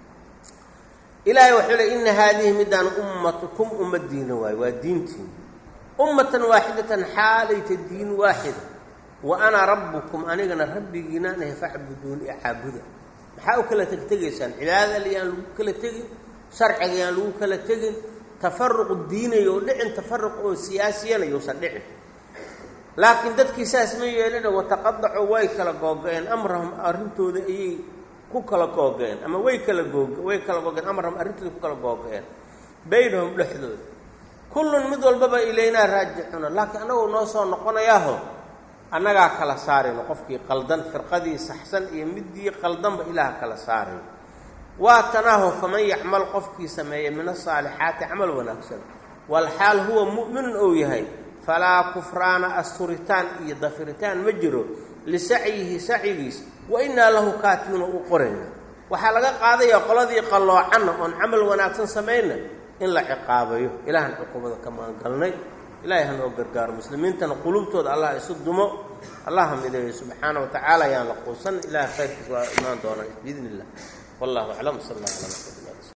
ilaahay wuxuu leeyahay in hadhihi midan ummatukum ummadina way waa diintiin ummatan waahidatan haalayta diin waahid wa ana rabbukum anigana rabbigina na fa'budun i'abuda maxaa kala tagtageysaan cibaadada liyaan lagu kala tagin sharciga yaan lagu kala tagin tafarruq diini iyo dhicin tafarruq oo siyaasiyan iyo sadhicin laakiin dadkii saas ma yeelina wa taqaddacu way kala googeen amrahum arintooda ay ku kala googeen ama way kala goog way kala googeen amrahum arintooda ku kala googeen baynahum dhaxdood kullun mid walba ilayna raajixuna laakiin anagu noo soo noqonayaho anaga kala saarino qofkii qaldan firqadii saxsan iyo midii qaldanba ilaah kala saarino waa tanahu faman ya'mal qofkii sameeyay min as-salihaati amal wanaagsan wal hal huwa mu'min oo yahay fala kufrana as-suritan iyo dafiritan majiro li sa'ihi sa'igis wa inna lahu katibun uqrina waxa laga qaadayaa qoladii qaloocan oo amal wanaagsan sameeyna in la ciqaabayo ilaahan uqubada kama galnay ilaahay oo gargaar muslimiintana qulubtooda allah isu dumo allah mideeyo subhanahu wa ta'ala ya la quusan ilaahay khayrkiisa waa iman doona biidnillah wallahu a'lam sallallahu alayhi wa sallam